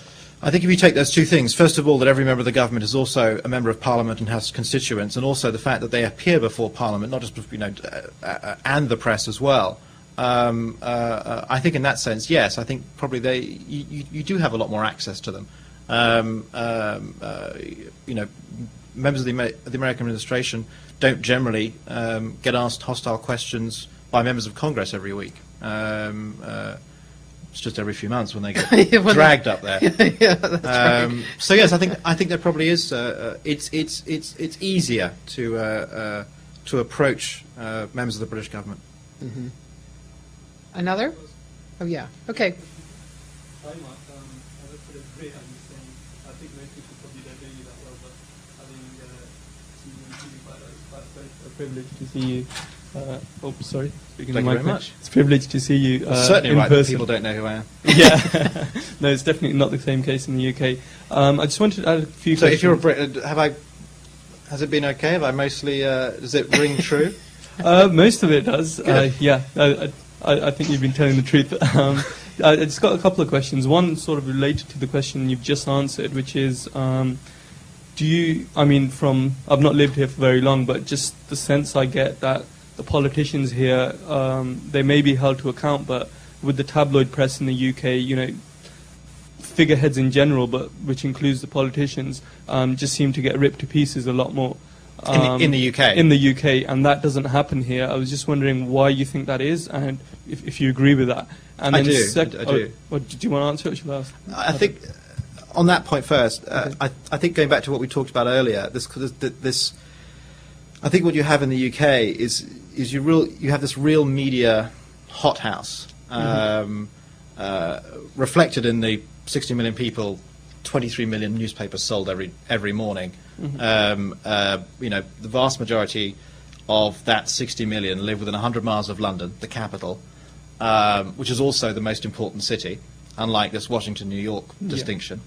B: I think if you take those two things, first of all, that every member of the government is also a member of Parliament and has constituents, and also the fact that they appear before Parliament, not just you know, uh, uh, and the press as well. Um, uh, uh, I think in that sense, yes, I think probably they, you, you, you do have a lot more access to them. Um, um, uh, you know, members of the, Amer the American administration don't generally um, get asked hostile questions by members of Congress every week. Um, uh, it's just every few months when they get dragged up there.
A: Yeah, that's
B: um,
A: right.
B: So yes, I think I think there probably is. Uh, uh, it's it's it's it's easier to uh, uh, to approach uh, members of the British government.
A: Mm-hmm. Another? Oh yeah. Okay.
D: Hi, Mark. Um, as I put it, great understanding. I think most people probably don't know you that well, but I think uh, seeing you on T V quite a, quite a privilege to see you. Uh, oh, sorry. Speaking
B: Thank
D: of
B: you very
D: mic,
B: much.
D: It's a privilege to see you. Uh,
B: It's certainly
D: in
B: right that
D: person.
B: people don't know who I am.
D: Yeah. No, it's definitely not the same case in the U K. Um, I just wanted to add a few
B: So
D: questions.
B: if you're a Brit, have I? Has it been okay? Have I mostly? Uh, does it ring true?
D: Uh, most of it does. Uh,
B: Good.
D: yeah, I, I, I think you've been telling the truth. Um, I I just got a couple of questions. One sort of related to the question you've just answered, which is, um, do you? I mean, from I've not lived here for very long, but just the sense I get that the politicians here, um, they may be held to account, but with the tabloid press in the U K, you know, figureheads in general, but which includes the politicians, um, just seem to get ripped to pieces a lot more.
B: In the- in the U K?
D: In the U K, and that doesn't happen here. I was just wondering why you think that is, and if, if you agree with that. And
B: I
D: then
B: do,
D: sec-
B: I do.
D: Oh, do you want to answer it, or should I ask?
B: I think on that point first, uh,
D: Okay.
B: I, I think going back to what we talked about earlier, this, this, this, I think what you have in the U K is is you real you have this real media hothouse, um, uh, reflected in the sixty million people, twenty-three million newspapers sold every every morning.
D: Mm-hmm.
B: Um, uh, you know, the vast majority of that sixty million live within one hundred miles of London, the capital, um, which is also the most important city, unlike this Washington, New York
D: Yeah.
B: distinction.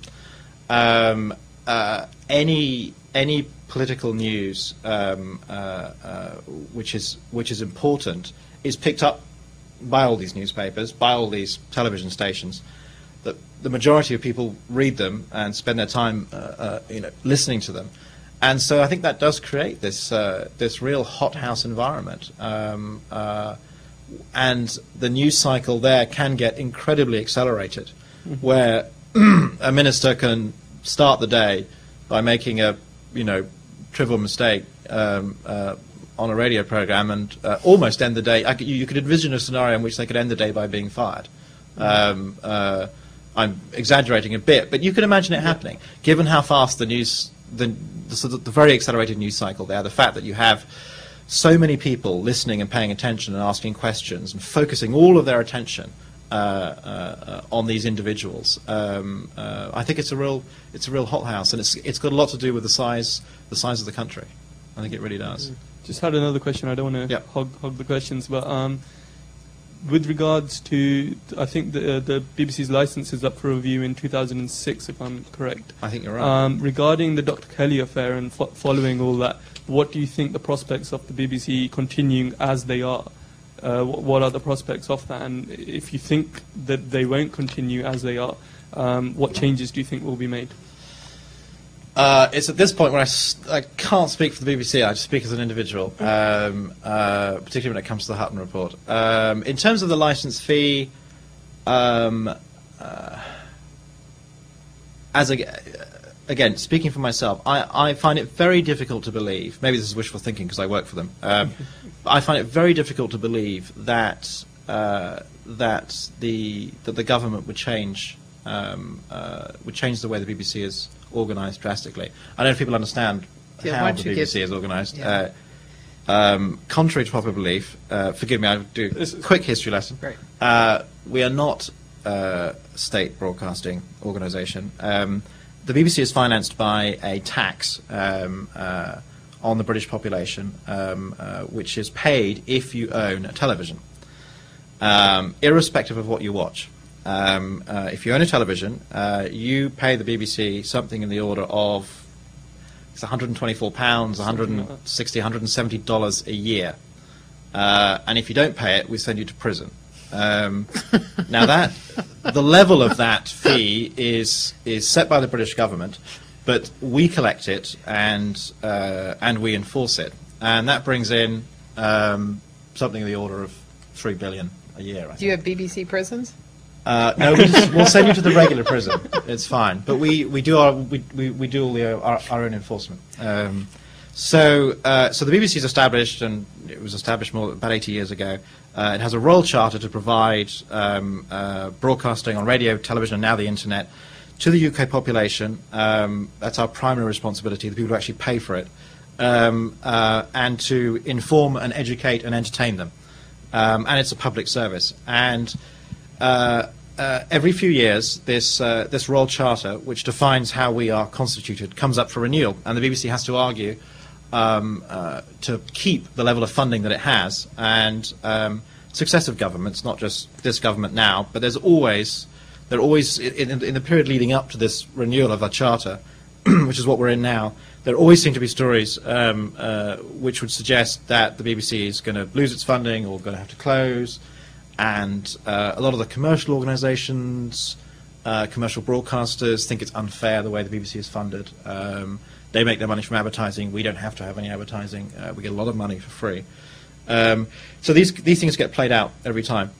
B: Um, uh, any any political news um, uh, uh, which is which is important is picked up by all these newspapers, by all these television stations. That the majority of people read them and spend their time, uh, uh, you know, listening to them, and so I think that does create this uh, this real hothouse environment. Um, uh, and the news cycle there can get incredibly accelerated, where a minister can start the day by making a, you know, trivial mistake um, uh, on a radio program and uh, almost end the day. I could, you, you could envision a scenario in which they could end the day by being fired. Um, uh, I'm exaggerating a bit, but you can imagine it happening, given how fast the news, the, the, sort of the very accelerated news cycle there, the fact that you have so many people listening and paying attention and asking questions and focusing all of their attention uh, uh, on these individuals. Um, uh, I think it's a real, it's a real hothouse, and it's it's got a lot to do with the size, the size of the country. I think it really does.
D: Just had another question. I don't want to
B: Yeah.
D: hog, hog the questions, but um, with regards to, I think the, uh, the B B C's license is up for review in two thousand six, if I'm correct.
B: I think you're right.
D: Um, regarding the Doctor Kelly affair and fo- following all that, what do you think the prospects of the B B C continuing as they are? Uh, wh- what are the prospects of that? And if you think that they won't continue as they are, um, what changes do you think will be made?
B: Uh, it's at this point where I, s- I can't speak for the B B C. I just speak as an individual, um, uh, particularly when it comes to the Hutton report. Um, in terms of the licence fee, um, uh, as a, again, speaking for myself, I, I find it very difficult to believe. Maybe this is wishful thinking because I work for them. Um, but I find it very difficult to believe that uh, that the that the government would change um, uh, would change the way the B B C is organised drastically. I don't know if people understand
A: Yeah, why
B: how
A: don't
B: the
A: you
B: B B C
A: give-
B: is organised.
A: Yeah.
B: Uh, um, contrary to popular belief, uh, forgive me, I'll do a quick history lesson.
A: Great.
B: Uh, we are not uh, a state broadcasting organisation. Um, the B B C is financed by a tax um, uh, on the British population, um, uh, which is paid if you own a television, um, irrespective of what you watch. Um, uh, if you own a television, uh, you pay the B B C something in the order of it's one hundred twenty-four pounds, one hundred sixty, one hundred seventy dollars a year. Uh, and if you don't pay it, we send you to prison. Um, now that the level of that fee is is set by the British government, but we collect it and uh, and we enforce it, and that brings in um, something in the order of three billion a year. I think.
A: Do you have B B C prisons?
B: Uh, no, we just, we'll send you to the regular prison. It's fine, but we, we do our we, we, we do all the, our, our own enforcement. Um, so uh, so the B B C is established, and it was established more about eighty years ago. Uh, it has a royal charter to provide um, uh, broadcasting on radio, television, and now the internet to the U K population. Um, that's our primary responsibility. The people who actually pay for it, um, uh, and to inform and educate and entertain them. Um, and it's a public service. And uh, uh, every few years, this uh, this royal charter, which defines how we are constituted, comes up for renewal, and the B B C has to argue um, uh, to keep the level of funding that it has. And um, successive governments, not just this government now, but there's always there always in, in, in the period leading up to this renewal of our charter, which is what we're in now. There always seem to be stories um, uh, which would suggest that the B B C is going to lose its funding or going to have to close. And uh, a lot of the commercial organisations, uh, commercial broadcasters think it's unfair the way the B B C is funded. Um, they make their money from advertising. We don't have to have any advertising. Uh, we get a lot of money for free. Um, so these these things get played out every time.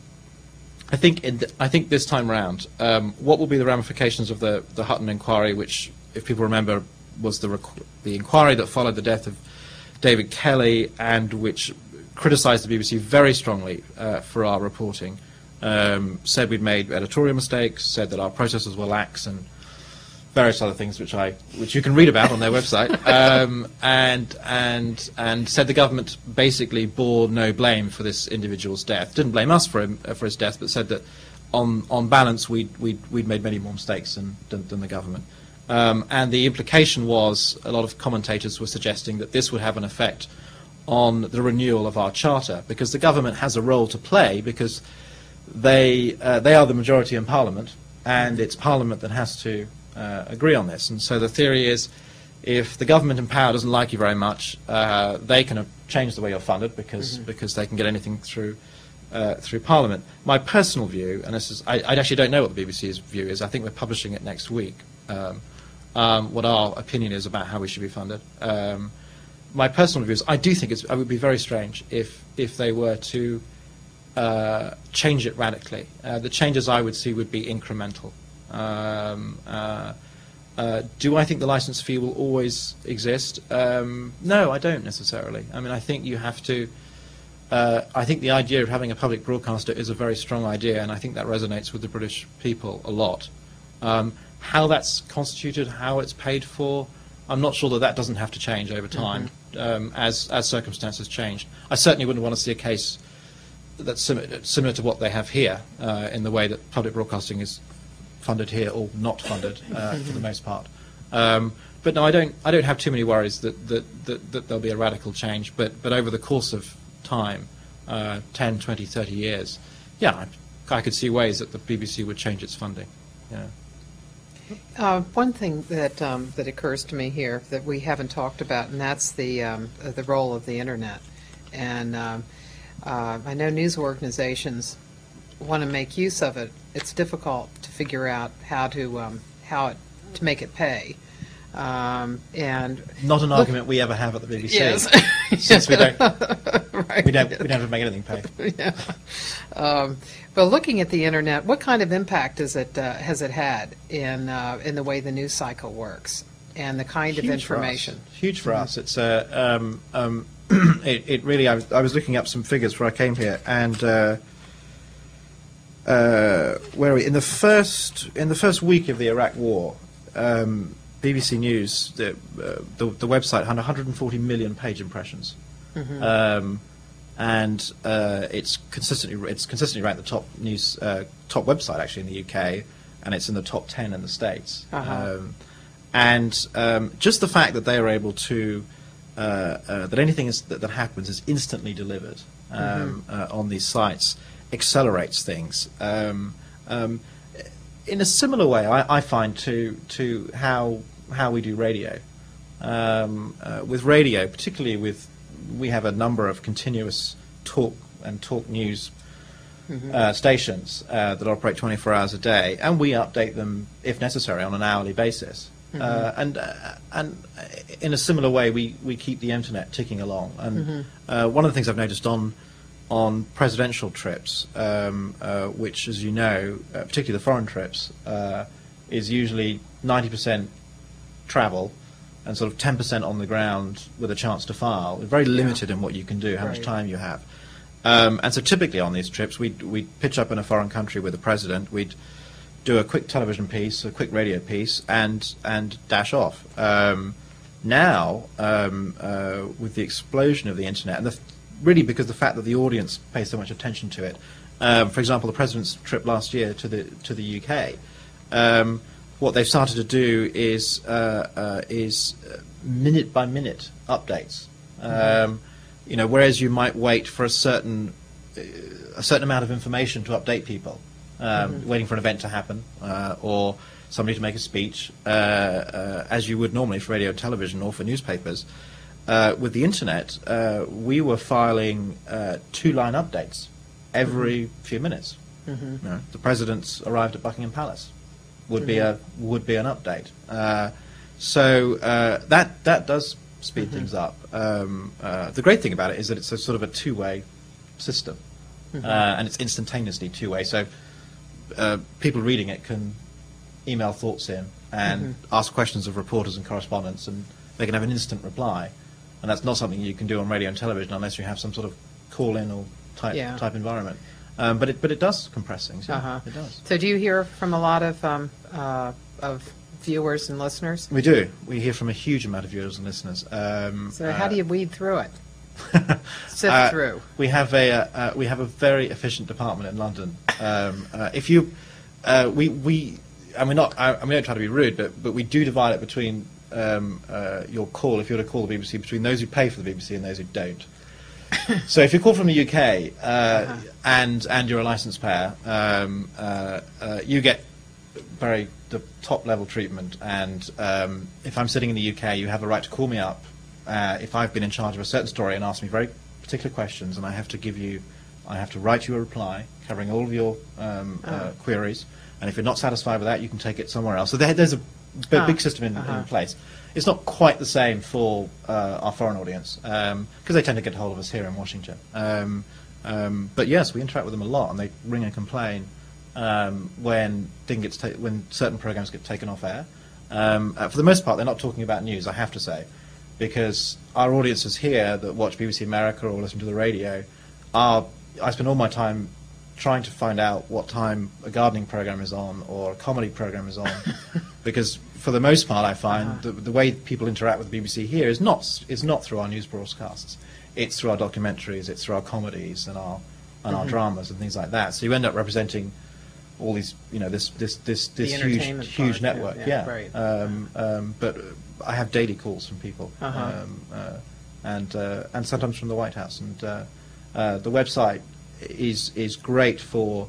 B: I think in th I think this time round, um, what will be the ramifications of the the Hutton inquiry, which, if people remember, was the requ the inquiry that followed the death of David Kelly, and which criticised the B B C very strongly uh, for our reporting, um, said we'd made editorial mistakes, said that our processes were lax, and various other things which I which you can read about on their website, um, and and and said the government basically bore no blame for this individual's death. Didn't blame us for him uh, for his death, but said that on on balance we'd we'd, we'd made many more mistakes than than, than the government. Um, and the implication was a lot of commentators were suggesting that this would have an effect on the renewal of our charter, because the government has a role to play, because they uh, they are the majority in Parliament, and it's Parliament that has to uh, agree on this. And so the theory is, if the government in power doesn't like you very much, uh, they can change the way you're funded, because mm-hmm. because they can get anything through uh, through Parliament. My personal view, and this is I, I actually don't know what the B B C's view is. I think we're publishing it next week. Um, um, what our opinion is about how we should be funded. Um, My personal view is I do think it's, it would be very strange if, if they were to uh, change it radically. Uh, the changes I would see would be incremental. Um, uh, uh, do I think the license fee will always exist? Um, no, I don't necessarily. I mean, I think you have to. Uh, I think the idea of having a public broadcaster is a very strong idea, and I think that resonates with the British people a lot. Um, how that's constituted, how it's paid for, I'm not sure that that doesn't have to change over time mm-hmm. um, as, as circumstances change. I certainly wouldn't want to see a case that's sim similar to what they have here uh, in the way that public broadcasting is funded here or not funded uh, for the most part. Um, but no, I don't, I don't have too many worries that, that, that, that there'll be a radical change. But, but over the course of time, uh, ten, twenty, thirty years, yeah, I, I could see ways that the B B C would change its funding. Yeah.
A: Uh, one thing that um, that occurs to me here that we haven't talked about, and that's the um, uh, the role of the internet. And um, uh, I know news organizations want to make use of it. It's difficult to figure out how to um, how it to make it pay. Um, and
B: not an
A: look,
B: argument we ever have at the B B C.
A: Yes.
B: Since we don't,
A: right.
B: we don't, we don't have to make anything pay.
A: Yeah. Um, but looking at the internet, what kind of impact is it uh, has it had in uh, in the way the news cycle works and the kind
B: Huge
A: of information?
B: For us. Huge for mm-hmm. us. It's uh, um, um, it, it really. I was, I was looking up some figures before I came here, and uh, uh, where are we? In the first in the first week of the Iraq War. Um, B B C News, the, uh, the, the website had one hundred forty million page impressions. Mm-hmm. um, and uh, it's consistently it's consistently ranked the top news uh, top website actually in the U K, and it's in the top ten in the States.
A: Uh-huh.
B: Um, and um, just the fact that they are able to uh, uh, that anything is, that, that happens is instantly delivered um, mm-hmm. uh, on these sites accelerates things. Um, um, in a similar way, I, I find to to how how we do radio. Um, uh, with radio, particularly with, we have a number of continuous talk and talk news mm-hmm. uh, stations uh, that operate twenty-four hours a day, and we update them, if necessary, on an hourly basis. Mm-hmm. uh, and uh, and in a similar way, we, we keep the internet ticking along. And mm-hmm. uh, one of the things I've noticed on on presidential trips, um, uh, which, as you know, uh, particularly the foreign trips, uh, is usually ninety percent travel and sort of ten percent on the ground with a chance to file. We're very limited yeah. in what you can do, how right. much time you have. Um, and so typically on these trips, we'd, we'd pitch up in a foreign country with the president, we'd do a quick television piece, a quick radio piece, and, and dash off. Um, now, um, uh, with the explosion of the internet, and the really because the fact that the audience pays so much attention to it. Um, for example, the president's trip last year to the to the U K, um, what they've started to do is uh, uh, is minute by minute updates. Um, mm-hmm. You know, whereas you might wait for a certain uh, a certain amount of information to update people, um, mm-hmm. waiting for an event to happen uh, or somebody to make a speech, uh, uh, as you would normally for radio and television or for newspapers. Uh, with the internet, uh, we were filing uh, two-line updates every mm-hmm. few minutes. Mm-hmm. You know, the president's arrived at Buckingham Palace would mm-hmm. be a would be an update. Uh, so uh, that that does speed mm-hmm. things up. Um, uh, the great thing about it is that it's a sort of a two-way system, mm-hmm. uh, and it's instantaneously two-way. So uh, people reading it can email thoughts in and mm-hmm. ask questions of reporters and correspondents, and they can have an instant reply. And that's not something you can do on radio and television unless you have some sort of call-in or type
A: yeah.
B: type environment. Um, but it but it does compress things. Yeah,
A: uh-huh.
B: It does.
A: So do you hear from a lot of um, uh, of viewers and listeners?
B: We do. We hear from a huge amount of viewers and listeners. Um,
A: so
B: uh,
A: how do you weed through it? Sift
B: uh,
A: through.
B: We have a uh, uh, we have a very efficient department in London. Um, uh, if you uh, we we I mean not I, I mean, I don't try to be rude, but but we do divide it between. Um, uh, your call, if you were to call the B B C, between those who pay for the B B C and those who don't. So if you call from the U K uh, uh-huh. and and you're a licensed payer, um, uh, uh, you get very the top level treatment. And um, if I'm sitting in the U K, you have a right to call me up uh, if I've been in charge of a certain story and ask me very particular questions, and I have to give you, I have to write you a reply covering all of your um, uh-huh. uh, queries. And if you're not satisfied with that, you can take it somewhere else. So there, there's a big,
A: ah,
B: big system in,
A: uh-huh.
B: in place. It's not quite the same for uh, our foreign audience, because um, they tend to get hold of us here in Washington. Um, um, but yes, we interact with them a lot, and they ring and complain um, when thing gets ta- when certain programs get taken off air. Um, uh, for the most part, they're not talking about news, I have to say, because our audiences here that watch B B C America or listen to the radio are. I spend all my time trying to find out what time a gardening program is on or a comedy program is on, because for the most part I find uh-huh. the, the way people interact with the B B C here is not is not through our news broadcasts. It's through our documentaries, it's through our comedies and our and mm-hmm. our dramas and things like that. So you end up representing all these, you know, this this this, this huge huge
A: part,
B: network.
A: Yeah,
B: yeah.
A: yeah. Right.
B: Um, um, but I have daily calls from people,
A: uh-huh.
B: um, uh, and uh, and sometimes from the White House, and uh, uh, the website is is great for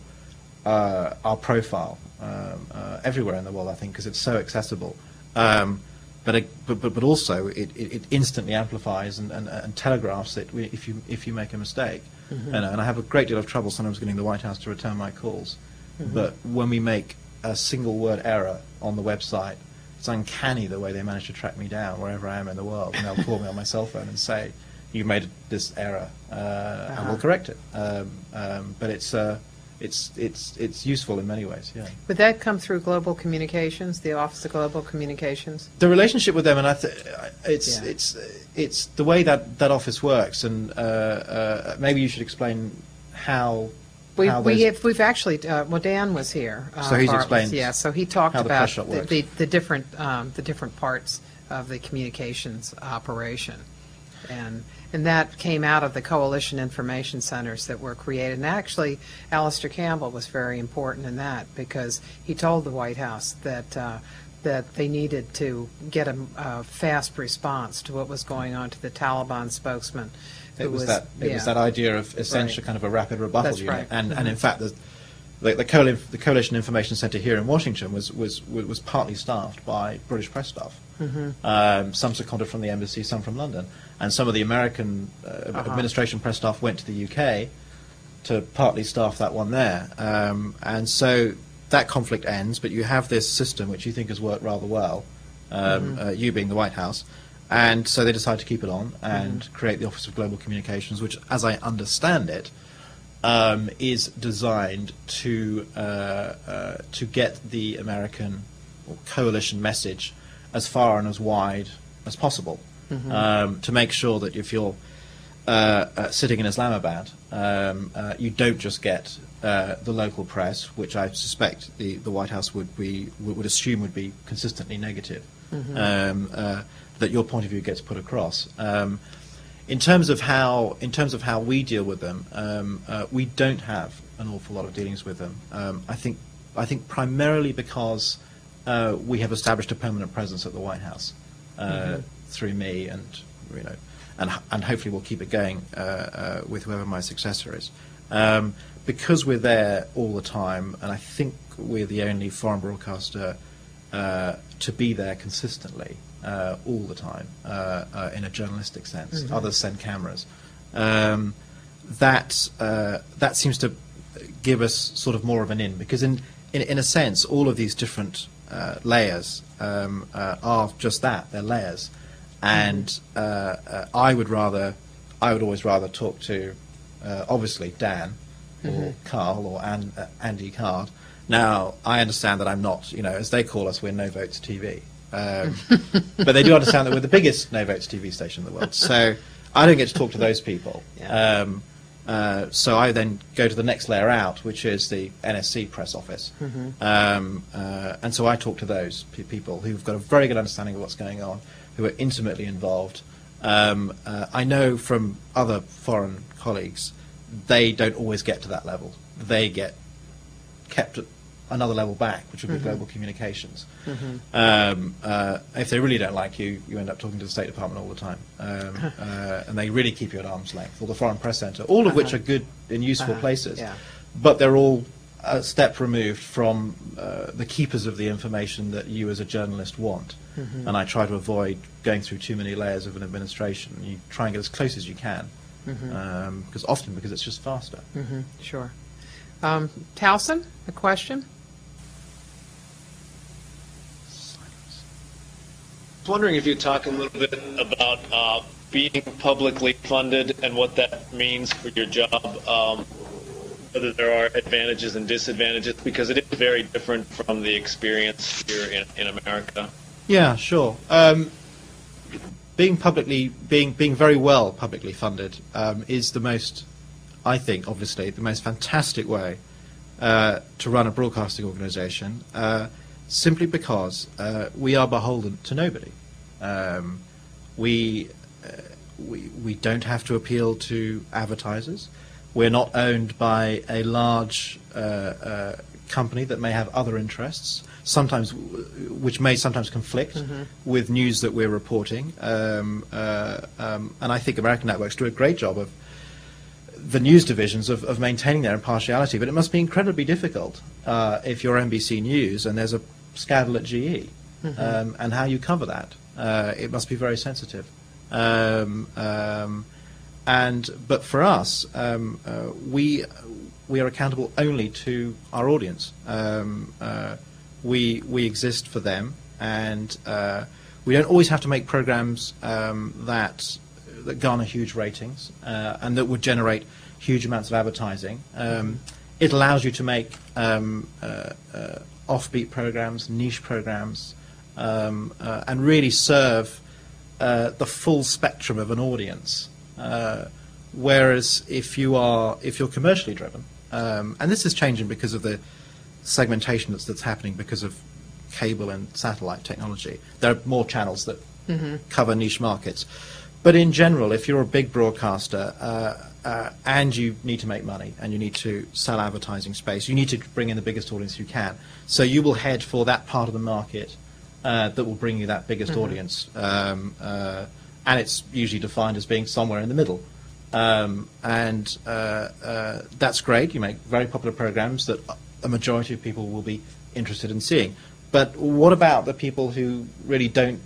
B: uh, our profile um, uh, everywhere in the world, I think, because it's so accessible. Um, but, it, but but but also it, it, it instantly amplifies and, and, and telegraphs it if you if you make a mistake. Mm-hmm. and, and I have a great deal of trouble sometimes getting the White House to return my calls. Mm-hmm. But when we make a single word error on the website, it's uncanny the way they manage to track me down wherever I am in the world, and they'll call me on my cell phone and say, "You made this error," uh, uh-huh. and we'll correct it. Um, um, but it's uh, it's it's it's useful in many ways. Yeah.
A: Would that come through Global Communications, the Office of Global Communications?
B: The relationship with them, and I th- it's
A: yeah.
B: it's it's the way that that office works, and uh, uh, maybe you should explain how
A: We,
B: how
A: we
B: those,
A: have, we've actually, uh, well, Dan was here. Uh,
B: So he's
A: Bartlett,
B: explained
A: Yeah, so he talked
B: how the
A: about
B: press shop
A: the,
B: works.
A: the, the different, um, the different parts of the communications operation. And, and that came out of the coalition information centers that were created. And actually, Alistair Campbell was very important in that, because he told the White House that, uh, that they needed to get a, a fast response to what was going on to the Taliban spokesman.
B: It
A: who
B: was, that it
A: yeah.
B: was that idea of essentially
A: Right.
B: kind of a rapid rebuttal
A: That's
B: unit,
A: right.
B: and
A: Mhm.
B: and in fact the the, the, Coal, the Coalition Information Centre here in Washington was was was partly staffed by British press staff.
A: Mhm.
B: Um, some seconded from the embassy, some from London, and some of the American uh,
A: Uh-huh.
B: administration press staff went to the U K to partly staff that one there, um, and so that conflict ends. But you have this system which you think has worked rather well, um,
A: Mhm.
B: uh, you being the White House. And so they decided to keep it on and
A: Mm-hmm.
B: create the Office of Global Communications, which, as I understand it, um, is designed to uh, uh, to get the American or coalition message as far and as wide as possible,
A: Mhm.
B: um, to make sure that if you're uh, uh, sitting in Islamabad, um, uh, you don't just get uh, the local press, which I suspect the, the White House would be would, would assume would be consistently negative.
A: Mhm.
B: Um, uh, that your point of view gets put across. Um, in terms of how, in terms of how we deal with them, um, uh, we don't have an awful lot of dealings with them. Um, I think, I think primarily because uh, we have established a permanent presence at the White House uh,
A: Mhm.
B: through me, and you know, and and hopefully we'll keep it going uh, uh, with whoever my successor is. Um, because we're there all the time, and I think we're the only foreign broadcaster uh, to be there consistently. Uh, all the time, uh, uh, in a journalistic sense.
A: Mhm.
B: Others send cameras. Um, that uh, that seems to give us sort of more of an in, because in in, in a sense, all of these different uh, layers um, uh, are just that. They're layers, and uh, uh, I would rather, I would always rather talk to, uh, obviously Dan, or
A: Mhm.
B: Carl, or An- uh, Andy Card. Now I understand that I'm not, you know, as they call us, we're No Votes T V. Um, but they do understand that we're the biggest no votes T V station in the world. So I don't get to talk to those people.
A: Yeah.
B: Um, uh, so I then go to the next layer out, which is the N S C press office.
A: Mhm.
B: Um, uh, and so I talk to those pe- people who've got a very good understanding of what's going on, who are intimately involved. Um, uh, I know from other foreign colleagues, they don't always get to that level. They get kept at another level back, which would be
A: Mhm.
B: global communications.
A: Mhm.
B: Um, uh, if they really don't like you, you end up talking to the State Department all the time, um, uh, and they really keep you at arm's length, or the Foreign Press Centre, all of which
A: Uh-huh.
B: are good and useful
A: Uh-huh.
B: places,
A: Yeah.
B: but they're all a step removed from uh, the keepers of the information that you as a journalist want.
A: Mhm.
B: And I try to avoid going through too many layers of an administration. You try and get as close as you can,
A: Mhm.
B: um, because often because it's just faster.
A: Mhm. Sure. Um, Towson, a question?
E: I was wondering if you'd talk a little bit about uh, being publicly funded and what that means for your job, um, whether there are advantages and disadvantages, because it is very different from the experience here in, in America.
B: Yeah, sure. Um, being publicly, being being very well publicly funded um, is the most, I think, obviously, the most fantastic way uh, to run a broadcasting organisation. Uh, simply because uh, we are beholden to nobody. Um, we, uh, we we don't have to appeal to advertisers. We're not owned by a large uh, uh, company that may have other interests, sometimes w- which may sometimes conflict
A: Mhm.
B: with news that we're reporting. Um, uh, um, and I think American networks do a great job of the news divisions of, of maintaining their impartiality. But it must be incredibly difficult uh, if you're N B C News and there's a scandal at G E,
A: Mhm.
B: um, and how you cover that. Uh, it must be very sensitive. Um, um, and but for us, um, uh, we we are accountable only to our audience. Um, uh, we we exist for them, and uh, we don't always have to make programs um, that that garner huge ratings uh, and that would generate huge amounts of advertising. Um, it allows you to make um, uh, uh, offbeat programs, niche programs, um, uh, and really serve uh, the full spectrum of an audience. Uh, whereas if you are if you're commercially driven, um, and this is changing because of the segmentation that's, that's happening because of cable and satellite technology. There are more channels that mm-hmm. cover niche markets. But in general, if you're a big broadcaster uh, uh, and you need to make money and you need to sell advertising space, you need to bring in the biggest audience you can. So you will head for that part of the market uh, that will bring you that biggest mm-hmm. audience. Um, uh, and it's usually defined as being somewhere in the middle. Um, and uh, uh, that's great. You make very popular programs that a majority of people will be interested in seeing. But what about the people who really don't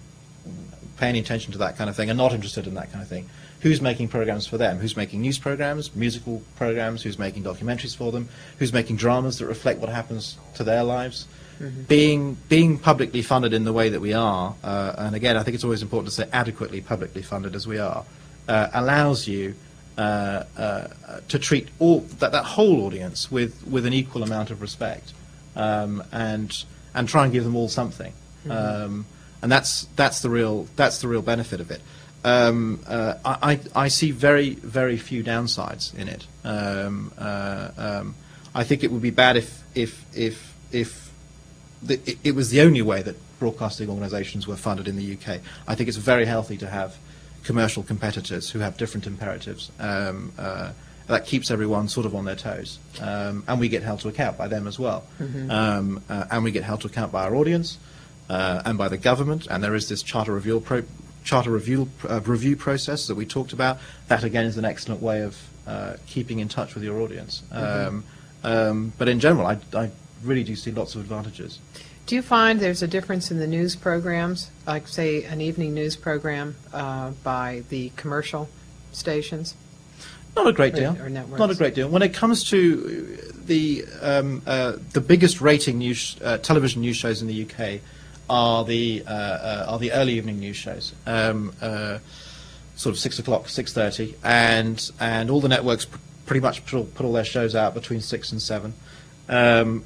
B: pay any attention to that kind of thing, are not interested in that kind of thing? Who's making programs for them? Who's making news programs, musical programs? Who's making documentaries for them? Who's making dramas that reflect what happens to their lives? Mm-hmm. Being being publicly funded in the way that we are, uh, and again, I think it's always important to say adequately publicly funded as we are, uh, allows you uh, uh, to treat all that, that whole audience with, with an equal amount of respect, um, and and try and give them all something. Mm-hmm. Um, And that's that's the real that's the real benefit of it. Um, uh, I, I see very very few downsides in it. Um, uh, um, I think it would be bad if if if if the, it, it was the only way that broadcasting organisations were funded in the U K. I think it's very healthy to have commercial competitors who have different imperatives. Um, uh, that keeps everyone sort of on their toes, um, and we get held to account by them as well. Mm-hmm. um, uh, and we get held to account by our audience. Uh, and by the government, and there is this charter review, pro charter review, uh, review process that we talked about. That again is an excellent way of uh, keeping in touch with your audience. Mm-hmm. um, um, but in general, I, I really do see lots of advantages.
A: Do you find there's a difference in the news programs, like say an evening news program uh, by the commercial stations?
B: Not a great deal.
A: Or, or networks.
B: Not a great deal. When it comes to the um, uh, the biggest rating news uh, television news shows in the U K. Are the uh, uh, are the early evening news shows, um, uh, sort of six o'clock, six thirty, and and all the networks pr pretty much put all, put all their shows out between six and seven, um,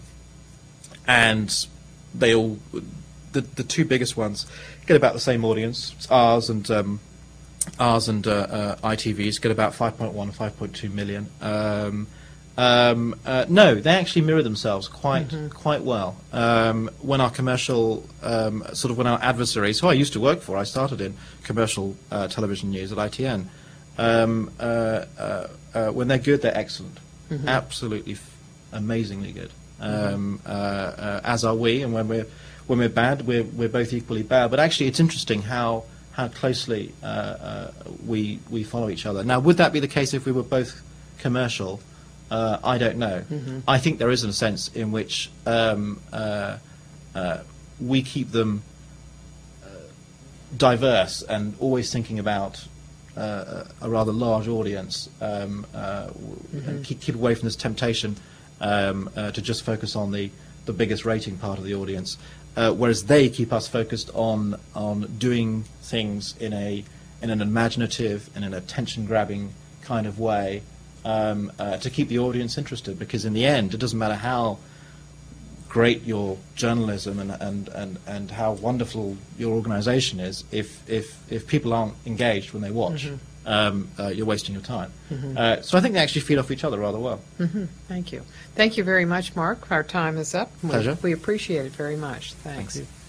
B: and they all the the two biggest ones get about the same audience. It's ours and um, ours and uh, uh, I T V's get about five point one, five point two million. Um, Um, uh, no, they actually mirror themselves quite mm-hmm. quite well. Um, when our commercial, um, sort of when our adversaries, who I used to work for, I started in commercial uh, television news at I T N. Um, uh, uh, uh, when they're good, they're excellent, mm-hmm. absolutely, f amazingly good. Um, mm-hmm. uh, uh, as are we, and when we're when we're bad, we're we're both equally bad. But actually, it's interesting how how closely uh, uh, we we follow each other. Now, would that be the case if we were both commercial? Uh, I don't know. Mm-hmm. I think there is a sense in which um, uh, uh, we keep them uh, diverse and always thinking about uh, a rather large audience, um, uh, mm-hmm. and keep, keep away from this temptation um, uh, to just focus on the, the biggest rating part of the audience, uh, whereas they keep us focused on on doing things in a in an imaginative and an attention-grabbing kind of way. Um, uh, to keep the audience interested, because in the end, it doesn't matter how great your journalism and and, and, and how wonderful your organisation is, if, if if people aren't engaged when they watch, mm-hmm. um, uh, you're wasting your time. Mm-hmm. uh, so I think they actually feed off each other rather well.
A: Mm-hmm. Thank you. Thank you very much, Mark. Our time is up.
B: Pleasure.
A: We, we appreciate it very much. Thanks.
B: Thank you.